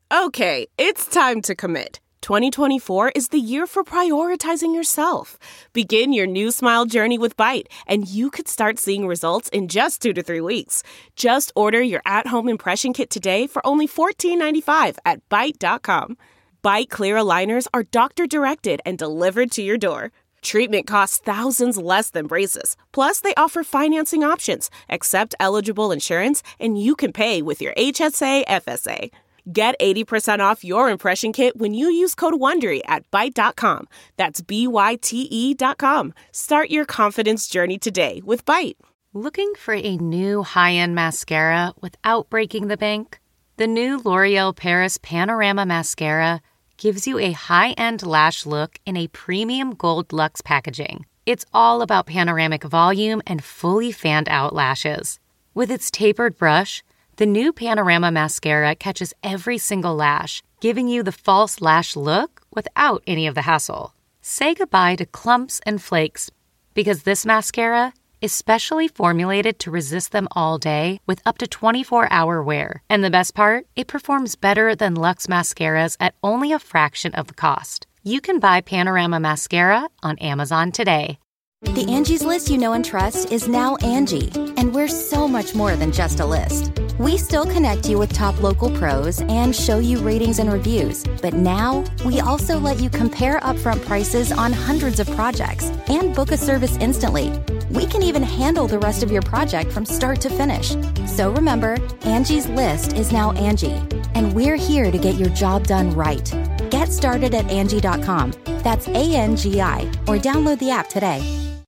Okay, it's time to commit. 2024 is the year for prioritizing yourself. Begin your new smile journey with Byte, and you could start seeing results in just 2 to 3 weeks. Just order your at-home impression kit today for only $14.95 at Byte.com. Byte Clear aligners are doctor-directed and delivered to your door. Treatment costs thousands less than braces. Plus, they offer financing options, accept eligible insurance, and you can pay with your HSA FSA. Get 80% off your impression kit when you use code WONDERY at Byte.com. That's BYTE.com. Start your confidence journey today with Byte. Looking for a new high-end mascara without breaking the bank? The new L'Oreal Paris Panorama Mascara gives you a high-end lash look in a premium gold luxe packaging. It's all about panoramic volume and fully fanned-out lashes. With its tapered brush, the new Panorama Mascara catches every single lash, giving you the false lash look without any of the hassle. Say goodbye to clumps and flakes, because this mascara is specially formulated to resist them all day with up to 24-hour wear. And the best part? It performs better than Luxe mascaras at only a fraction of the cost. You can buy Panorama Mascara on Amazon today. The Angie's List you know and trust is now Angie, and we're so much more than just a list. We still connect you with top local pros and show you ratings and reviews, but now we also let you compare upfront prices on hundreds of projects and book a service instantly. We can even handle the rest of your project from start to finish. So remember, Angie's List is now Angie, and we're here to get your job done right. Get started at Angie.com. That's ANGI, or download the app today.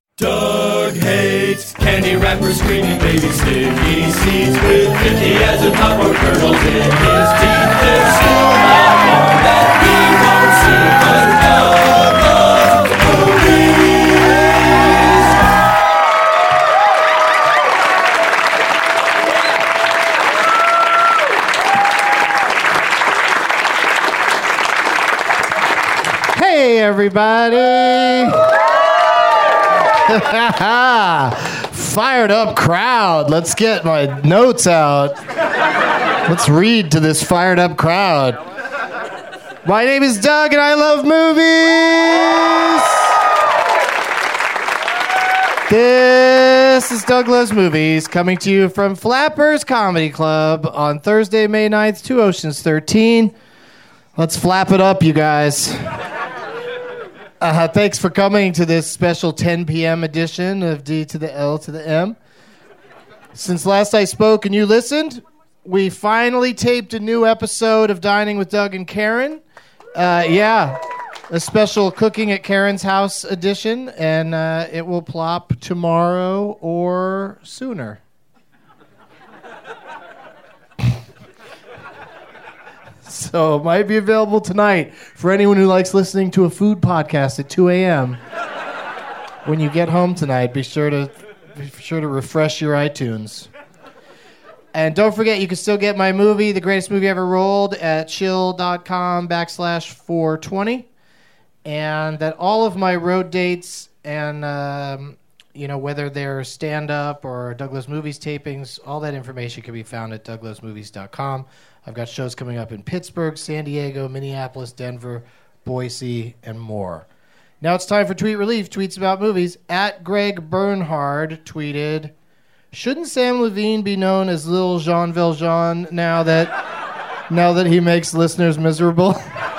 Doug hates candy wrappers, screaming baby sticky seeds with 50 as a top or kernels in his teeth. There's still not one that he won't see, 'cause Doug loves movies. Hey, everybody. Fired up crowd. Let's get my notes out. Let's read to this fired up crowd. My name is Doug and I love movies. This is Doug Loves Movies, coming to you from Flappers Comedy Club on Thursday, May 9th, 2 Oceans 13. Let's flap it up, you guys. Thanks for coming to this special 10 p.m. edition of D to the L to the M. Since last I spoke and you listened, we finally taped a new episode of Dining with Doug and Karen. A special Cooking at Karen's House edition, and it will plop tomorrow or sooner. So it might be available tonight for anyone who likes listening to a food podcast at 2 a.m. When you get home tonight, be sure to refresh your iTunes. And don't forget, you can still get my movie, The Greatest Movie Ever Rolled, at chill.com/420. And that all of my road dates and, whether they're stand-up or Douglas Movies tapings, all that information can be found at douglasmovies.com. I've got shows coming up in Pittsburgh, San Diego, Minneapolis, Denver, Boise, and more. Now it's time for Tweet Relief, tweets about movies. At Greg Bernhard tweeted, "Shouldn't Sam Levine be known as Lil Jean Valjean now that he makes listeners miserable?"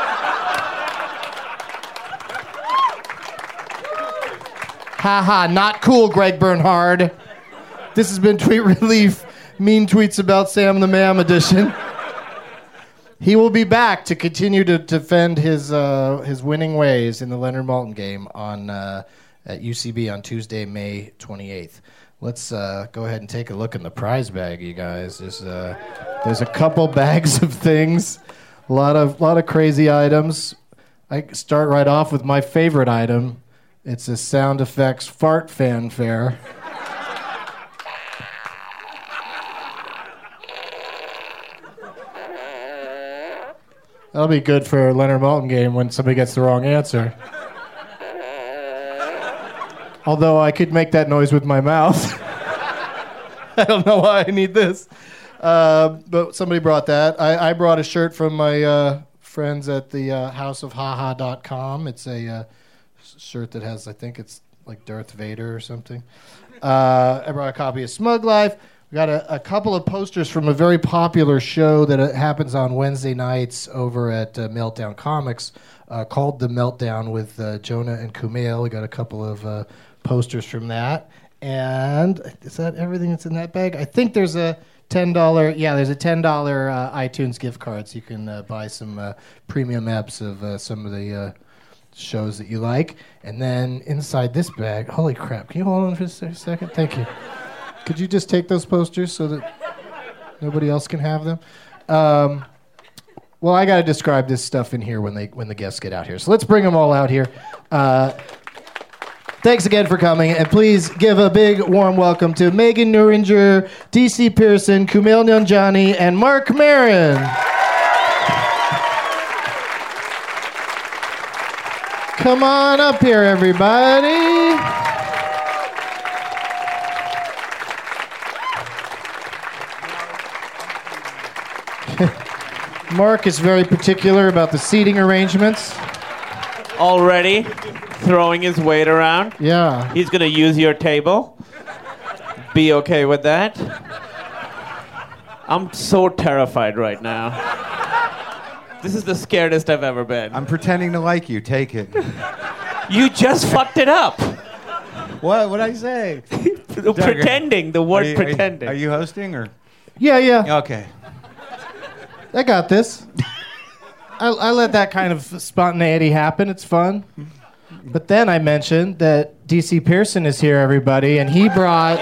Haha, not cool, Greg Bernhard. This has been Tweet Relief, mean tweets about Sam the Mam edition. He will be back to continue to defend his winning ways in the Leonard Maltin game at UCB on Tuesday, May 28th. Let's go ahead and take a look in the prize bag, you guys. There's a couple bags of things, a lot of crazy items. I start right off with my favorite item. It's a sound effects fart fanfare. That'll be good for a Leonard Maltin game when somebody gets the wrong answer. Although I could make that noise with my mouth. I don't know why I need this. But somebody brought that. I brought a shirt from my friends at the houseofhaha.com. It's a shirt that has, I think it's like Darth Vader or something. I brought a copy of Smug Life. We got a couple of posters from a very popular show that happens on Wednesday nights over at Meltdown Comics called The Meltdown with Jonah and Kumail. We got a couple of posters from that. And is that everything that's in that bag? I think there's a $10. Yeah, there's a $10 iTunes gift card, so you can buy some premium eps of some of the shows that you like. And then inside this bag, holy crap! Can you hold on for a second? Thank you. Could you just take those posters so that nobody else can have them? Well, I got to describe this stuff in here when the guests get out here. So let's bring them all out here. Thanks again for coming, and please give a big warm welcome to Megan Nuringer, DC Pearson, Kumail Nanjiani, and Mark Maron. Come on up here, everybody. Mark is very particular about the seating arrangements. Already throwing his weight around. Yeah. He's going to use your table. Be okay with that? I'm so terrified right now. This is the scaredest I've ever been. I'm pretending to like you. Take it. You just fucked it up. What? What'd I say? Pretending. The word pretending. Are you hosting or? Yeah. Okay. I got this. I let that kind of spontaneity happen. It's fun. But then I mentioned that DC Pearson is here, everybody, and he brought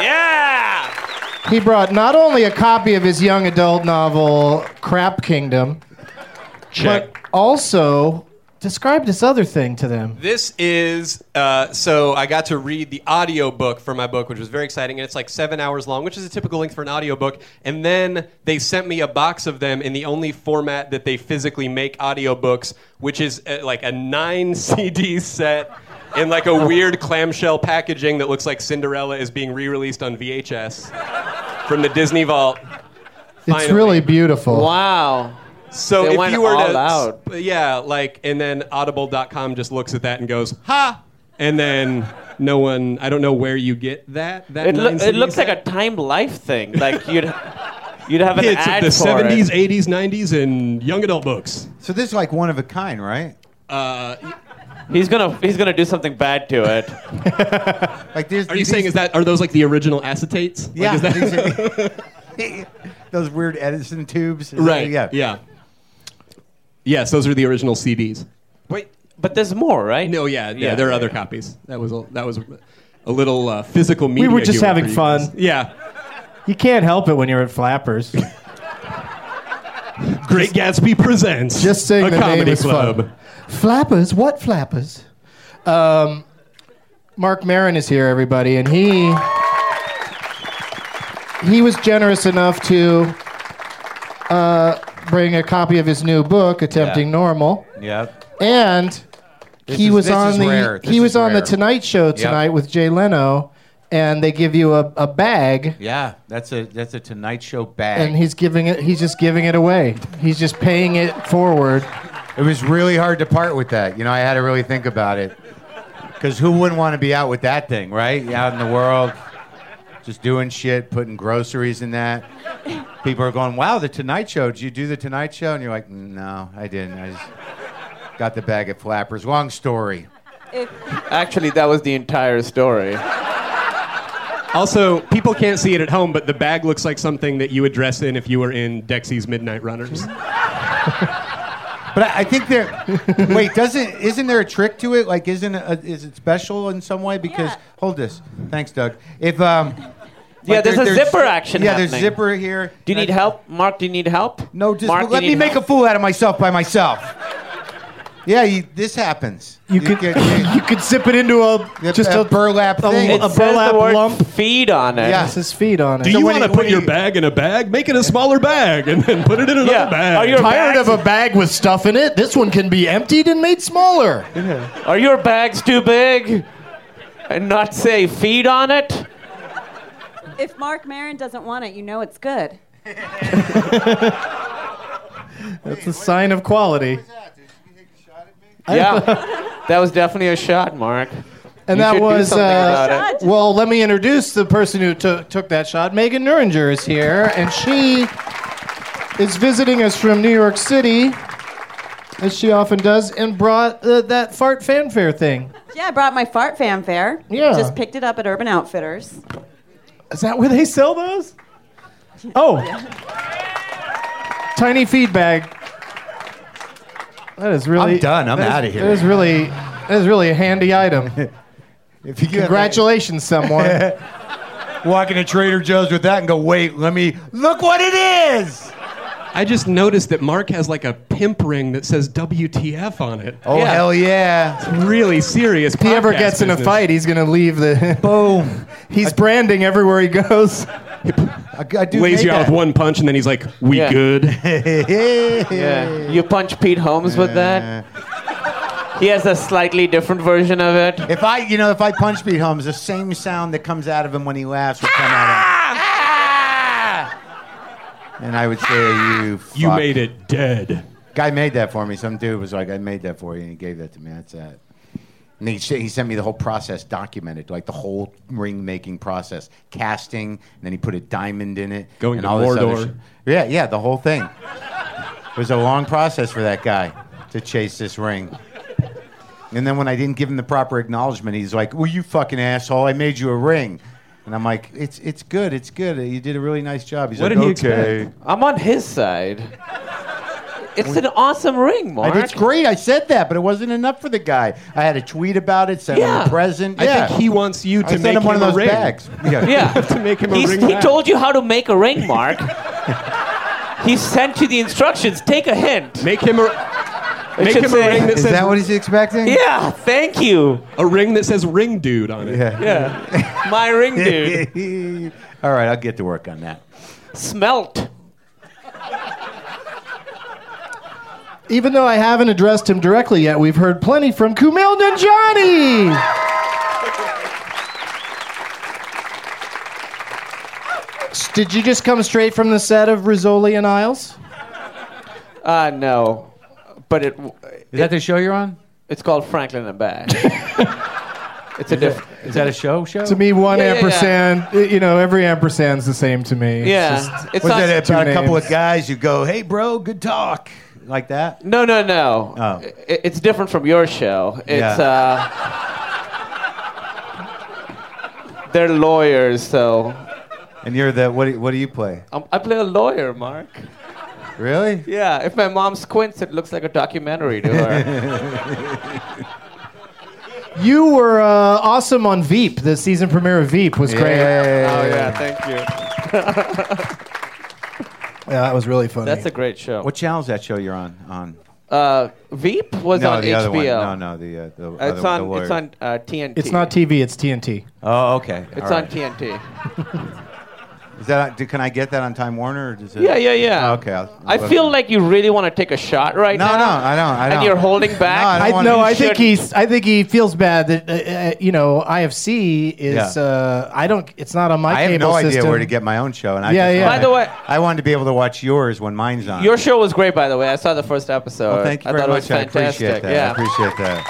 not only a copy of his young adult novel, Crap Kingdom, but also describe this other thing to them. This is, so I got to read the audiobook for my book, which was very exciting, and it's like 7 hours long, which is a typical length for an audiobook. And then they sent me a box of them in the only format that they physically make audiobooks, which is like a 9 CD set in like a weird clamshell packaging that looks like Cinderella is being re-released on VHS from the Disney Vault. Finally. It's really beautiful. Wow. So They if went you were all to, out. yeah, like, and then Audible.com just looks at that and goes, ha! And then no one, I don't know where you get that. It looks like a Time Life thing. Like you'd have an Hits ad of the for 70s, it. 80s, 90s, and young adult books. So this is like one of a kind, right? He's gonna do something bad to it. Like this. Are you saying are those like the original acetates? Yeah. Like, is that, Those weird Edison tubes. right. Yeah. Yes, those are the original CDs. Wait, but there's more, right? No, yeah, there are other copies. That was a little physical media. We were just humor having for you fun. guys. Yeah. You can't help it when you're at Flappers. Great Gatsby presents Just saying a the name comedy is club. fun. Flappers? What Flappers? Mark Maron is here, everybody, and he was generous enough to bring a copy of his new book, Attempting Normal. Yep. And he was on the Tonight Show tonight with Jay Leno, and they give you a bag. Yeah, that's a Tonight Show bag. And he's just giving it away. He's just paying it forward. It was really hard to part with that. You know, I had to really think about it. Because who wouldn't want to be out with that thing, right? Out in the world, just doing shit, putting groceries in that. People are going, wow, The Tonight Show. Did you do The Tonight Show? And you're like, no, I didn't. I just got the bag at Flappers. Long story. Actually, that was the entire story. Also, people can't see it at home, but the bag looks like something that you would dress in if you were in Dexy's Midnight Runners. But I think wait, isn't there a trick to it? Like, is it special in some way? Because, hold this. Thanks, Doug. If, there's a zipper action Yeah, happening. there's zipper here. Do you need help? Mark, do you need help? No, just Mark, let me make a fool out of myself by myself. Yeah, this happens. You could zip it into a burlap thing. It a says burlap the word lump. feed on it. Yeah. This is feed on it. Do you want to put your bag in a bag? Make it a smaller bag and then put it in another bag. Are your Tired bags, of a bag with stuff in it? This one can be emptied and made smaller. Are your bags too big? And not say feed on it? If Mark Maron doesn't want it, you know it's good. That's a sign of quality. Yeah, that was definitely a shot, Mark. And You that should do was, something about it. well, let me introduce the person who took that shot. Megan Nuringer is here, and she is visiting us from New York City, as she often does, and brought that fart fanfare thing. Yeah, I brought my fart fanfare. Yeah. Just picked it up at Urban Outfitters. Is that where they sell those? Oh. Tiny feed bag. That is really... I'm done. I'm out of here. That is really a handy item. If you Congratulations, someone. walk into Trader Joe's with that and go, wait, look what it is. I just noticed that Mark has like a pimp ring that says WTF on it. Oh, hell yeah. It's really serious. If he ever gets in a fight, he's going to leave the... Boom. He's branding everywhere he goes. I do lays make you out that. with one punch, and then he's like, "We Yeah. good?" Yeah. You punch Pete Holmes with that? He has a slightly different version of it. If I punch Pete Holmes, the same sound that comes out of him when he laughs would come out of him. And I would say, you fuck. You made it dead. Guy made that for me. Some dude was like, I made that for you, and he gave that to me. That's that. And he sent me the whole process documented, like the whole ring-making process. Casting, and then he put a diamond in it. Going and to all this other Mordor. shit. Yeah, the whole thing. It was a long process for that guy to chase this ring. And then when I didn't give him the proper acknowledgement, he's like, well, you fucking asshole, I made you a ring. And I'm like, it's good, it's good. You did a really nice job. He's What like, did he okay. expect? I'm on his side. It's an awesome ring, Mark. It's great. I said that, but it wasn't enough for the guy. I had a tweet about it, sent him Yeah. a present. I think he wants you I to sent make him one of those a ring. bags. Yeah. To make him a ring. He back. told you how to make a ring, Mark. He sent you the instructions. Take a hint. Make him a should say- ring that Is says that what he's expecting? Yeah, thank you. a ring that says "Ring Dude" on it. Yeah. My ring dude. All right, I'll get to work on that. Smelt. Even though I haven't addressed him directly yet, we've heard plenty from Kumail Nanjiani. Did you just come straight from the set of Rizzoli and Isles? No. But Is that the show you're on? it's called Franklin and Bash. It's a different. Is that a show? To me, one Yeah, yeah, ampersand, every ampersand's the same to me. Yeah. It's Was not, that about a couple names. of guys who go, hey, bro, good talk? Like that? No. Oh. It's different from your show. It's they're lawyers, so And you're the, what do you play? I play a lawyer, Mark. Really? Yeah, if my mom squints, it looks like a documentary to her. You were awesome on Veep. The season premiere of Veep was great. Oh yeah, thank you. Yeah, that was really funny. That's a great show. What channel is that show you're on? Veep was on the HBO. other one. No, the It's other, on the TNT. It's not TV, it's TNT. Oh, okay. It's All on right. TNT. Is that? Can I get that on Time Warner? Or does it... Yeah. Oh, okay. I feel like you really want to take a shot right No, now. no, I don't. And you're holding back. I don't wanna- I You think he feels bad that IFC is I don't. It's not on my I have cable no idea system. where to get my own show, and I Yeah, just yeah. By the way, I wanted to be able to watch yours when mine's on. your show was great, by the way. I saw the first episode. Well, thank you I very thought much. it was fantastic. I appreciate that. Yeah. I appreciate that.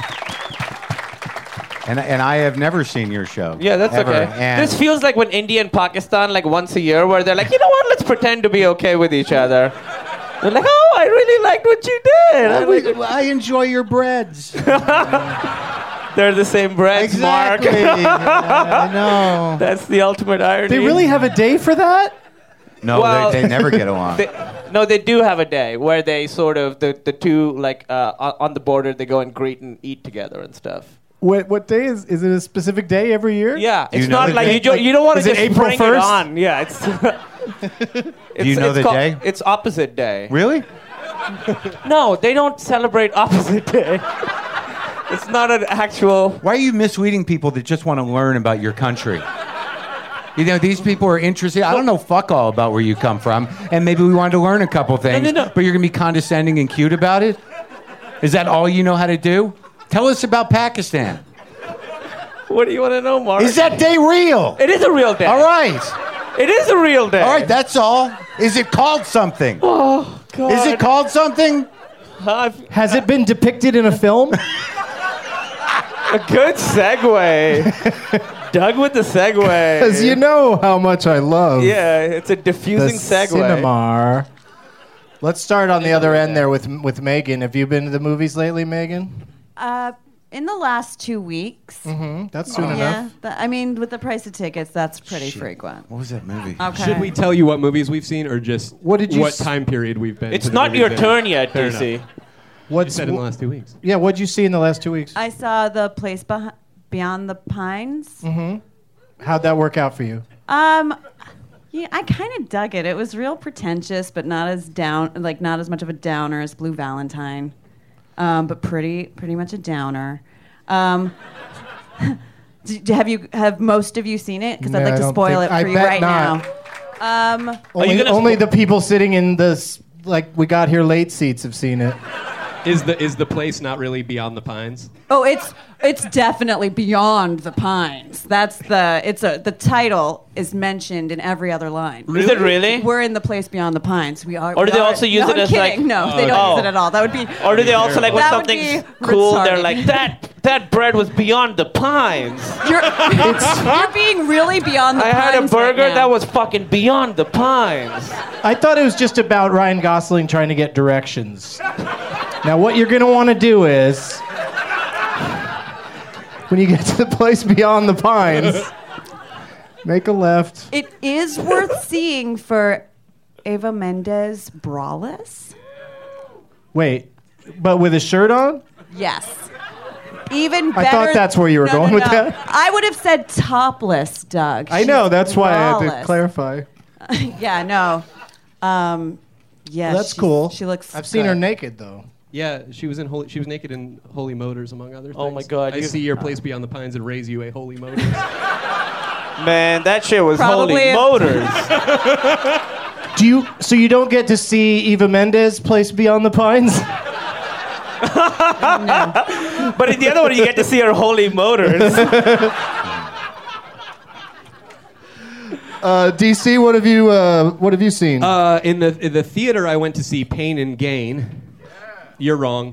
And I have never seen your show. Yeah, that's ever. okay. And This feels like when India and Pakistan, like once a year, where they're like, you know what, let's pretend to be okay with each other. They're like, oh, I really liked what you did. I'm like, I enjoy your breads. they're the same breads, Exactly. Mark. I know. That's the ultimate irony. They really have a day for that? No, Well, they never get along. They do have a day where they sort of, the two, like, on the border, they go and greet and eat together and stuff. What day is it? A specific day every year? Yeah, Do you it's know not the like day? you don't want Is to it just April bring 1st? it on. Yeah, it's. Do you know the day? It's opposite day. Really? No, they don't celebrate opposite day. It's not an actual. Why are you misleading people that just want to learn about your country? You know, these people are interested. I don't know fuck all about where you come from, and maybe we wanted to learn a couple things, No. but you're going to be condescending and cute about it? Is that all you know how to do? Tell us about Pakistan. What do you want to know, Mark? Is that day real? It is a real day. All right. It is a real day. All right, that's all. Is it called something? Oh, God. Is it called something? Has it been depicted in a film? A good segue. Doug with the segue. Because you know how much I love Yeah, it's a the diffusing segue. cinema. Let's start on the other end there with Megan. Have you been to the movies lately, Megan? In the last 2 weeks. That's soon Yeah. enough. I mean, with the price of tickets, that's pretty frequent. What was that movie? Okay. Should we tell you what movies we've seen, or just What time period we've been? It's to the not movies your in? turn yet, Fair DC. enough. You What's said in the last 2 weeks. Yeah, what'd you see in the last 2 weeks? I saw The Place Beyond the Pines. How'd that work out for you? Yeah, I kind of dug it. It was real pretentious, but not as not as much of a downer as Blue Valentine, but pretty much a downer. Have most of you seen it? Because I'd No, like I to don't spoil think- it I for you bet right not. now. Only the people sitting in this, like, we got here late seats have seen it. Is the place not really beyond the pines? Oh, it's definitely beyond the pines. That's the title is mentioned in every other line. Is it really? We're in the place beyond the pines. We are. Or do we they are- also use no, it I'm as kidding. like? No, they don't use it at all. That would be. Or do they also like when That would something's be cool? They're retarded. like that bread was beyond the pines. You're being really beyond the I pines. had a burger right now. that was fucking beyond the pines. I thought it was just about Ryan Gosling trying to get directions. Now, what you're going to want to do is, when you get to the place beyond the pines, make a left. It is worth seeing for Eva Mendes braless. Wait, but with a shirt on? Yes. Even better. I thought that's where you were going with that. I would have said topless, Doug. I know, that's why I had to braless. clarify. Yeah, no. Yeah, That's cool. She looks. I've seen her good. naked, though. Yeah, she was naked in Holy Motors, among other things. Oh my God, I you- see your place beyond the pines and raise you a Holy Motors. Man, that shit was Probably- holy motors. So you don't get to see Eva Mendes place beyond the pines? But in the other one, you get to see her holy motors. DC, what have you seen? In the theater, I went to see Pain and Gain. You're wrong.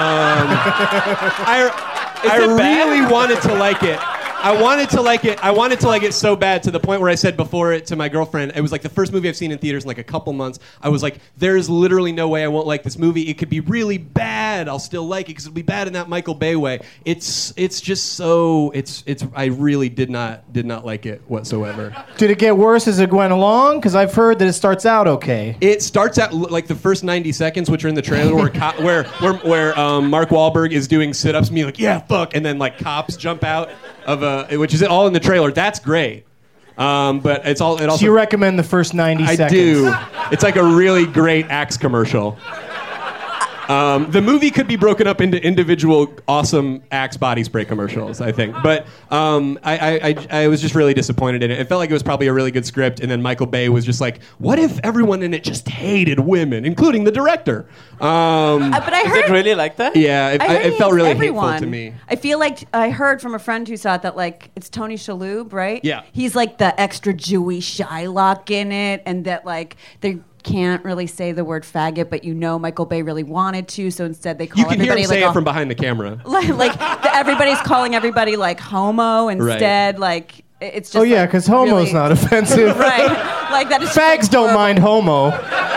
I really wanted to like it. I wanted to like it so bad to the point where I said before it to my girlfriend, it was like the first movie I've seen in theaters in like a couple months. I was like, there's literally no way I won't like this movie. It could be really bad. I'll still like it because it'll be bad in that Michael Bay way. It's just so I really did not like it whatsoever. Did it get worse as it went along? Because I've heard that it starts out okay. It starts out like the first 90 seconds, which are in the trailer, where Mark Wahlberg is doing sit-ups and being like, yeah, fuck, and then like cops jump out of which is all in the trailer. That's great, but it also. So you recommend the first 90 seconds? I do. It's like a really great Axe commercial. The movie could be broken up into individual awesome Axe body spray commercials, I think. But I was just really disappointed in it. It felt like it was probably a really good script, and then Michael Bay was just like, what if everyone in it just hated women, including the director? But I Is heard. it really like that? Yeah, I heard it felt really everyone. hateful to me. I feel like I heard from a friend who saw it that like it's Tony Shalhoub, right? Yeah. He's like the extra Jewy Shylock in it, and that like they can't really say the word faggot, but you know Michael Bay really wanted to, so instead they call You can hear everybody him like say it from behind the camera. everybody's calling everybody like homo instead. Like it's just. Oh yeah, like, because homo's really- not offensive. right. Like that is. just, Fags like, don't horrible. mind homo.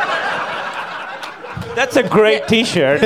That's a great T-shirt.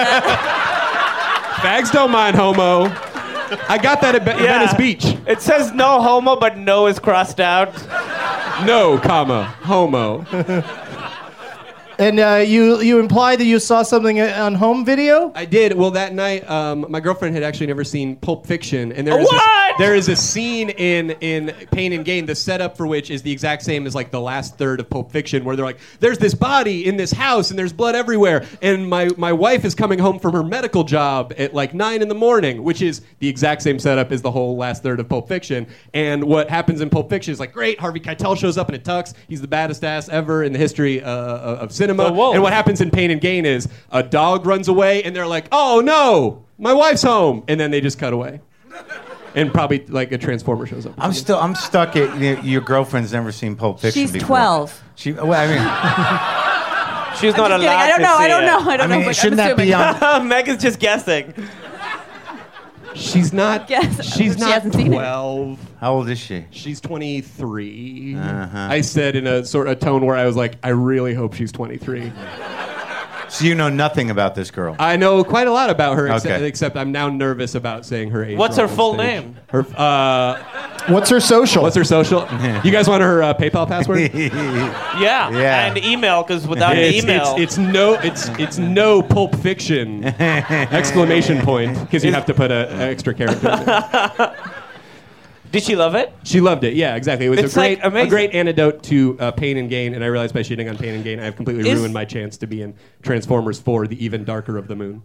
Fags don't mind homo. I got that at Venice Beach. It says no homo, but no is crossed out. No, comma, homo. And you implied that you saw something on home video? I did. Well, that night, my girlfriend had actually never seen Pulp Fiction, and What? there is a scene in Pain and Gain, the setup for which is the exact same as like the last third of Pulp Fiction, where they're like, "There's this body in this house, and there's blood everywhere." And my wife is coming home from her medical job at like 9 a.m, which is the exact same setup as the whole last third of Pulp Fiction. And what happens in Pulp Fiction is like, great, Harvey Keitel shows up in a tux. He's the baddest ass ever in the history of cinema. whoa. And what happens in Pain and Gain is a dog runs away, and they're like, "Oh no, my wife's home," and then they just cut away. And probably like a Transformer shows up. I'm stuck at your girlfriend's never seen Pulp Fiction She's before. 12. Well, I mean, She's not allowed I don't to know. see I don't it. know. I don't know. mean, But shouldn't I'm that be assuming. on? Meg is just guessing. She's not. Yes, She's she not hasn't seen it. 12. How old is she? She's 23. Uh-huh. I said in a sort of tone where I was like, I really hope she's 23. So you know nothing about this girl. I know quite a lot about her, Okay. except I'm now nervous about saying her age. What's wrong her on full stage. name? Her. What's her social? What's her social? You guys want her PayPal password? Yeah. Yeah. And email, because without the email. It's no Pulp Fiction! Exclamation point, because you have to put an extra character in there. Did she love it? She loved it. Yeah, exactly. It was It's, a like, amazing. great antidote to Pain and Gain, and I realized by shitting on Pain and Gain, I have completely ruined my chance to be in Transformers 4: The Even Darker of the Moon.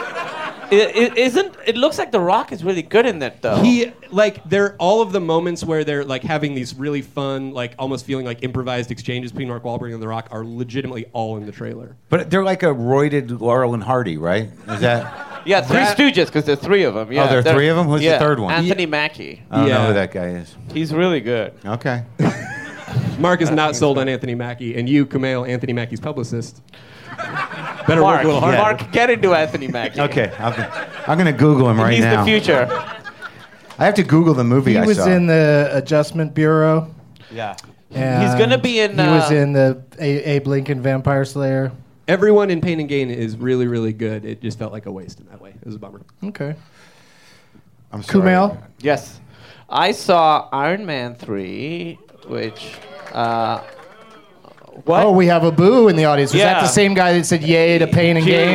It looks like The Rock is really good in that, though. They're all of the moments where they're like having these really fun, like almost feeling like improvised exchanges between Mark Wahlberg and The Rock are legitimately all in the trailer. But they're like a roided Laurel and Hardy, right? Is that? Yeah, Three Stooges, because there's three of them. Yeah, there are three of them? Who's the third one? Anthony Mackie. I don't know Yeah. who that guy is. He's really good. Okay. Mark is not sold on Anthony Mackie, and you, Kumail, Anthony Mackie's publicist, better work Mark, a little harder. Mark, get into Anthony Mackie. Okay. I'm going to Google him right He's now. the future. I have to Google the movie He I was saw. in the Adjustment Bureau. Yeah. And He's gonna be in, He was in the Abe Lincoln Vampire Slayer. Everyone in Pain and Gain is really, really good. It just felt like a waste in that way. It was a bummer. Okay. I'm sorry. Kumail? Yes. I saw Iron Man 3, which... what? Oh, we have a boo in the audience. Was that Yeah. the same guy that said yay to Pain and Gain?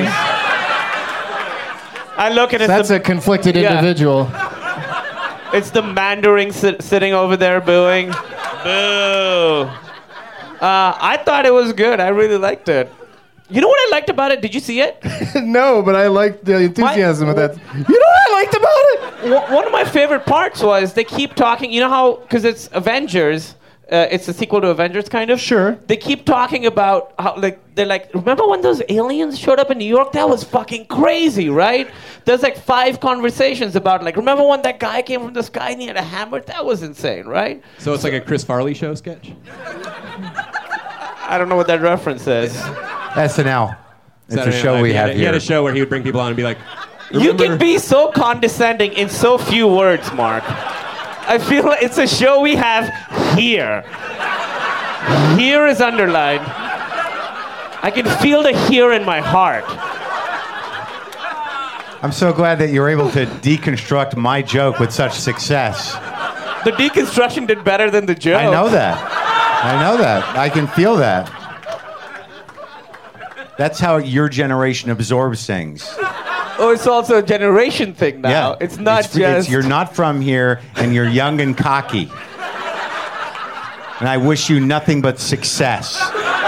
I look at it. That's a conflicted Yeah. individual. It's the Mandarin sitting over there booing. Boo. I thought it was good. I really liked it. You know what I liked about it? Did you see it? No, but I liked the enthusiasm of that. You know what I liked about it? One of my favorite parts was they keep talking. You know how, because it's Avengers, it's a sequel to Avengers, kind of. Sure. They keep talking about how, they're like, remember when those aliens showed up in New York? That was fucking crazy, right? There's like 5 conversations about, like, remember when that guy came from the sky and he had a hammer? That was insane, right? So it's like a Chris Farley show sketch? I don't know what that reference is. SNL. It's a Saturday show Night we Live. have He had here. a show where he would bring people on and be like, You "Remember-" can be so condescending in so few words, Mark. I feel like it's a show we have here. Here is underlined. I can feel the here in my heart. I'm so glad that you're able to deconstruct my joke with such success. The deconstruction did better than the joke. I know that. I can feel that. That's how your generation absorbs things. Oh, it's also a generation thing now. Yeah. It's not it's just... you're not from here, and you're young and cocky. And I wish you nothing but success.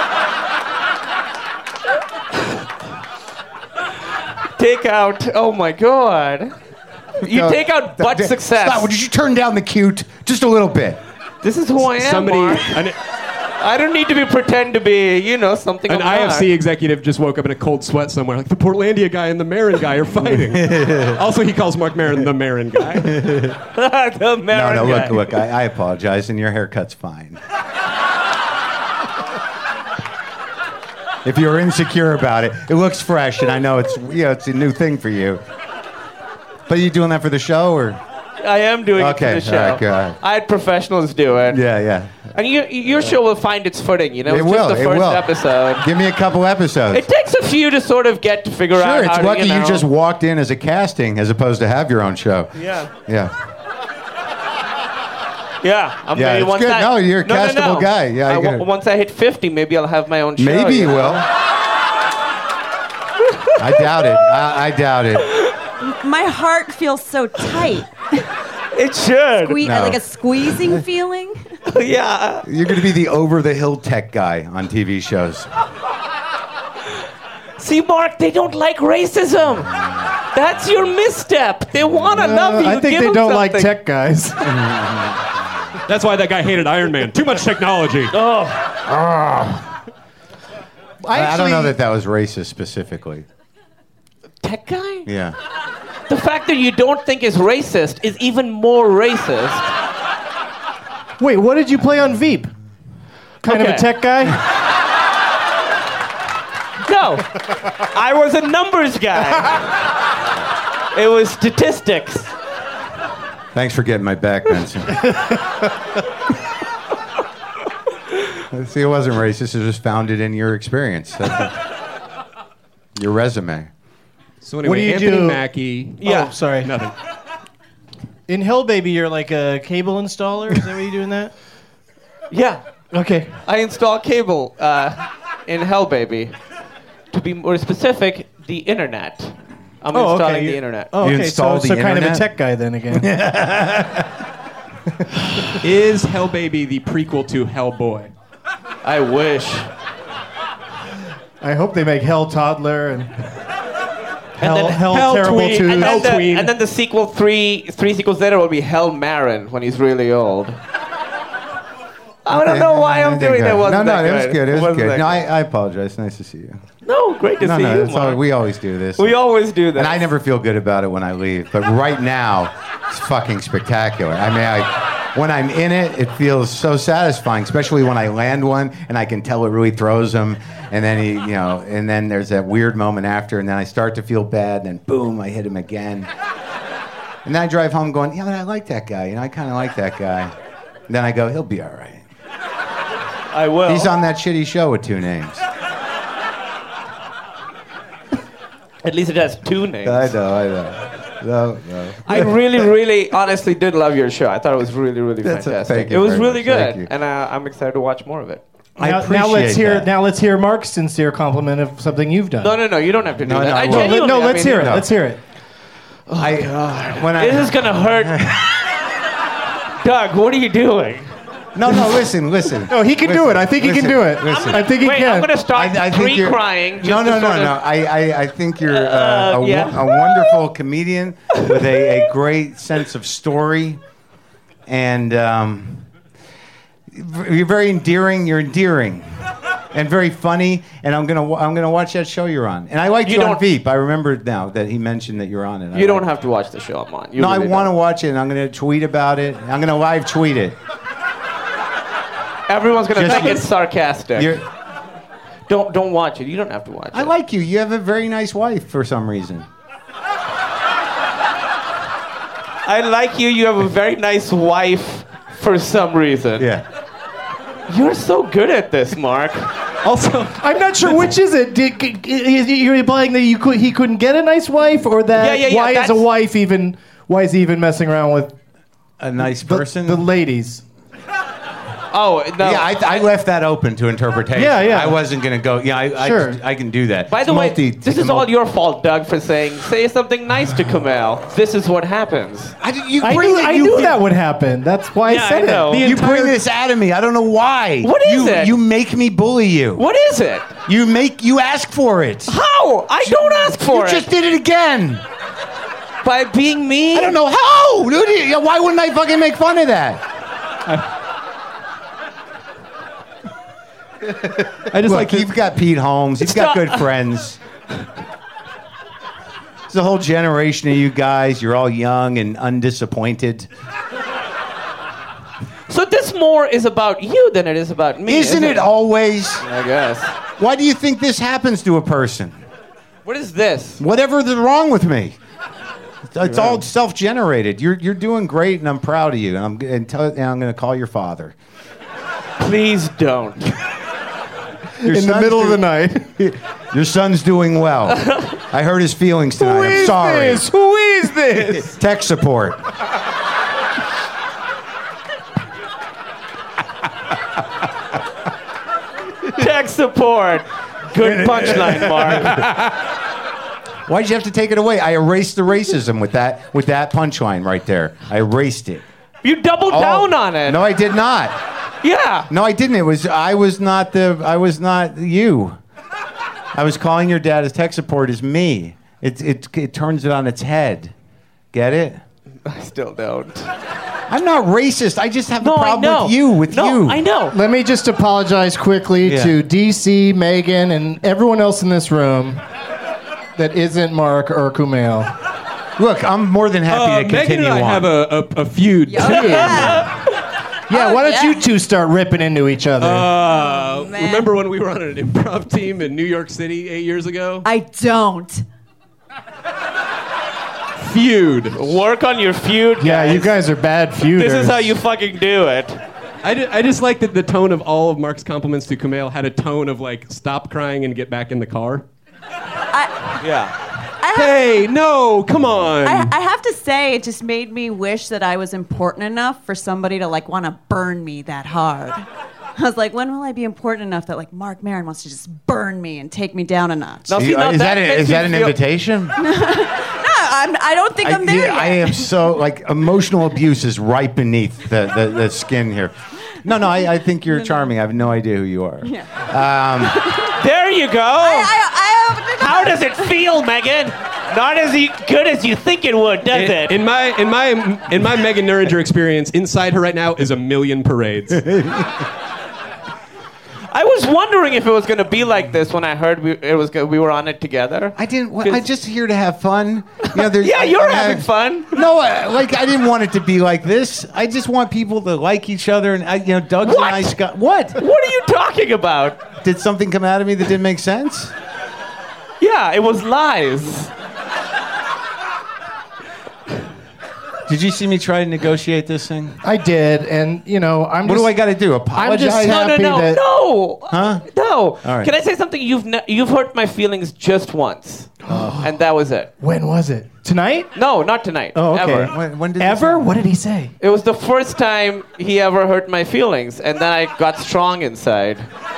Take out... Oh, my God. You No, take out butt success. Stop. Would you turn down the cute just a little bit? This is who I am, Mark. I don't need to pretend to be, something An I'm not. IFC executive just woke up in a cold sweat somewhere. Like, the Portlandia guy and the Marin guy are fighting. Also, he calls Mark Maron the Marin guy. The Marin No, guy. look, I apologize, and your haircut's fine. If you're insecure about it, it looks fresh, and I know it's a new thing for you. But are you doing that for the show, or? I am doing it for Okay, the show. all right, good. I had professionals do it. Yeah. And your show will find its footing, It it's will. just the It first will. episode. Give me a couple episodes. It takes a few to sort of get to figure out Sure, how it's to, lucky you just walked in as a casting as opposed to have your own show. Yeah. Yeah. Yeah. I'm Yeah, maybe it's once good. I- No, you're a castable guy. Yeah, I get it. once I hit 50, maybe I'll have my own show. Maybe you will. I doubt it. I doubt it. My heart feels so tight. It should. No. Like a squeezing feeling. Yeah. You're going to be the over-the-hill tech guy on TV shows. See, Mark, they don't like racism. That's your misstep. They want to love you. I think Give they them don't like something. tech guys. That's why that guy hated Iron Man. Too much technology. Oh. I don't know that was racist specifically. Tech guy? Yeah. The fact that you don't think is racist is even more racist. Wait, what did you play on Veep? Kind of a Okay. tech guy? No, I was a numbers guy. It was statistics. Thanks for getting my back, Benson. See, it wasn't racist. It was just founded in your experience. Your resume. So anyway, What do you Anthony do? Mackie. Yeah. Oh, sorry. Nothing. In Hell Baby, you're like a cable installer? Is that what you're doing that? Yeah, Okay. I install cable in Hell Baby. To be more specific, the internet. I'm installing the internet. Oh, You okay. install So the kind of a internet? tech guy then again. Is Hell Baby the prequel to Hellboy? I wish. I hope they make Hell Toddler and Hell, then Hell, Hell Terrible Tween, 2. and then Tween. And then the sequel, three sequels later, will be Hell Marin when he's really old. I don't know why I'm doing that. Wasn't No, that it was good. It was Wasn't good. that No, good? I apologize. Nice to see you. No, great to see you, It's all, Mark. we always do this. We always do that. And I never feel good about it when I leave, but right now, it's fucking spectacular. I mean, when I'm in it, it feels so satisfying, especially when I land one and I can tell it really throws him, and then and then there's that weird moment after, and then I start to feel bad, and then boom, I hit him again. And then I drive home going, yeah, but I like that guy. I kind of like that guy. And then I go, he'll be all right. I will. He's on that shitty show with 2 names. At least it has 2 names. I know. No. I really, really, honestly did love your show. I thought it was really, really Thank fantastic. you It was very really much. Thank good, you. and I'm excited to watch more of it. I Now appreciate that. Now let's hear Mark's sincere compliment of something you've done. No, you don't have to do No, that. no, I I won't. genuinely, No, I let's mean, hear it. no. Let's hear it. When I, This is gonna hurt. Doug, what are you doing? No, listen. No, he can do it. I think he can do it. Listen. I think he Wait, can. I'm gonna start I think you're crying. No. I think you're a wonderful comedian with a great sense of story, and you're very endearing. You're endearing, and very funny. And I'm gonna watch that show you're on. And I liked you on don't- Veep. I remembered now that he mentioned that you're on it. You don't have to watch the show I'm on. You No, I really want to don't. watch it, and I'm gonna tweet about it. I'm gonna live tweet it. Everyone's gonna Just- think it's sarcastic. You're, Don't watch it. You don't have to watch it. I like you. You have a very nice wife for some reason. I like you. You have a very nice wife for some reason. Yeah. You're so good at this, Mark. Also, I'm not sure which is it. You're implying that he couldn't get a nice wife, or that Yeah, why is a that's- wife even? Why is he even messing around with A nice the, person. the ladies? Oh no. Yeah, I left that open to interpretation. Yeah. I wasn't gonna go. Yeah, Sure. I can do that. By the way, this is all your fault, Doug, for say something nice to Kumail. This is what happens. I knew that would happen. That's why Yeah, I said I know. it. You bring this out of me. I don't know why. What is it? You make me bully you. What is it? You ask for it. How? I don't ask for it. You just did it again. By being mean? I don't know how. Dude, why wouldn't I fucking make fun of that? I just Look, you've got Pete Holmes. You've got good friends. There's a whole generation of you guys. You're all young and undisappointed. So this more is about you than it is about me. Isn't it always? I guess. Why do you think this happens to a person? What is this? Whatever's wrong with me. It's all self-generated. You're doing great, and I'm proud of you. And I'm going to call your father. Please don't. In the middle of the night. Your son's doing well. I hurt his feelings tonight. I'm sorry. Who is this? Tech support. Tech support. Good punchline, Mark. Why'd you have to take it away? I erased the racism with that punchline right there. I erased it. You doubled down on it. No, I did not. Yeah. No, I didn't. I was not you. I was calling your dad as tech support as me. It turns it on its head. Get it? I still don't. I'm not racist. I just have a No, I problem know. with you. No, I know. Let me just apologize quickly Yeah. to DC, Megan, and everyone else in this room that isn't Mark or Kumail. Look, I'm more than happy to Megan continue and I on. have a feud. Yeah, why don't you two start ripping into each other? Remember when we were on an improv team in New York City 8 years ago? I don't. Feud. Work on your feud. yeah, guys. you guys are bad feuders. This is how you fucking do it. I just like that the tone of all of Mark's compliments to Kumail had a tone of like, stop crying and get back in the car. Yeah. Hey, no, come on. I have to say, it just made me wish that I was important enough for somebody to like want to burn me that hard. I was like, when will I be important enough that like Mark Maron wants to just burn me and take me down a notch? Now, see, now Is that makes me an feel- invitation? I don't think I'm there yet. I am so like emotional abuse is right beneath the skin here. No, I think you're charming. I have no idea who you are. There you go. How does it feel, Megan? Not as good as you think it would, does it? In my Megan Nuringer experience, inside her right now is a million parades. I was wondering if it was going to be like this when I heard we were on it together. I didn't. I'm just here to have fun. You know, Yeah, you're having fun. No, I didn't want it to be like this. I just want people to like each other, and Doug's a What? nice guy. What? What are you talking about? Did something come out of me that didn't make sense? Yeah, it was lies. Did you see me try to negotiate this thing? I did, and I'm. What just, do I got to do? I'm Apologize? just happy that. No. Huh? No. All right. Can I say something? You've hurt my feelings just once, and that was it. When was it? Tonight? No, not tonight. Oh, okay. Ever. When did this Ever? happen? What did he say? It was the first time he ever hurt my feelings, and then I got strong inside.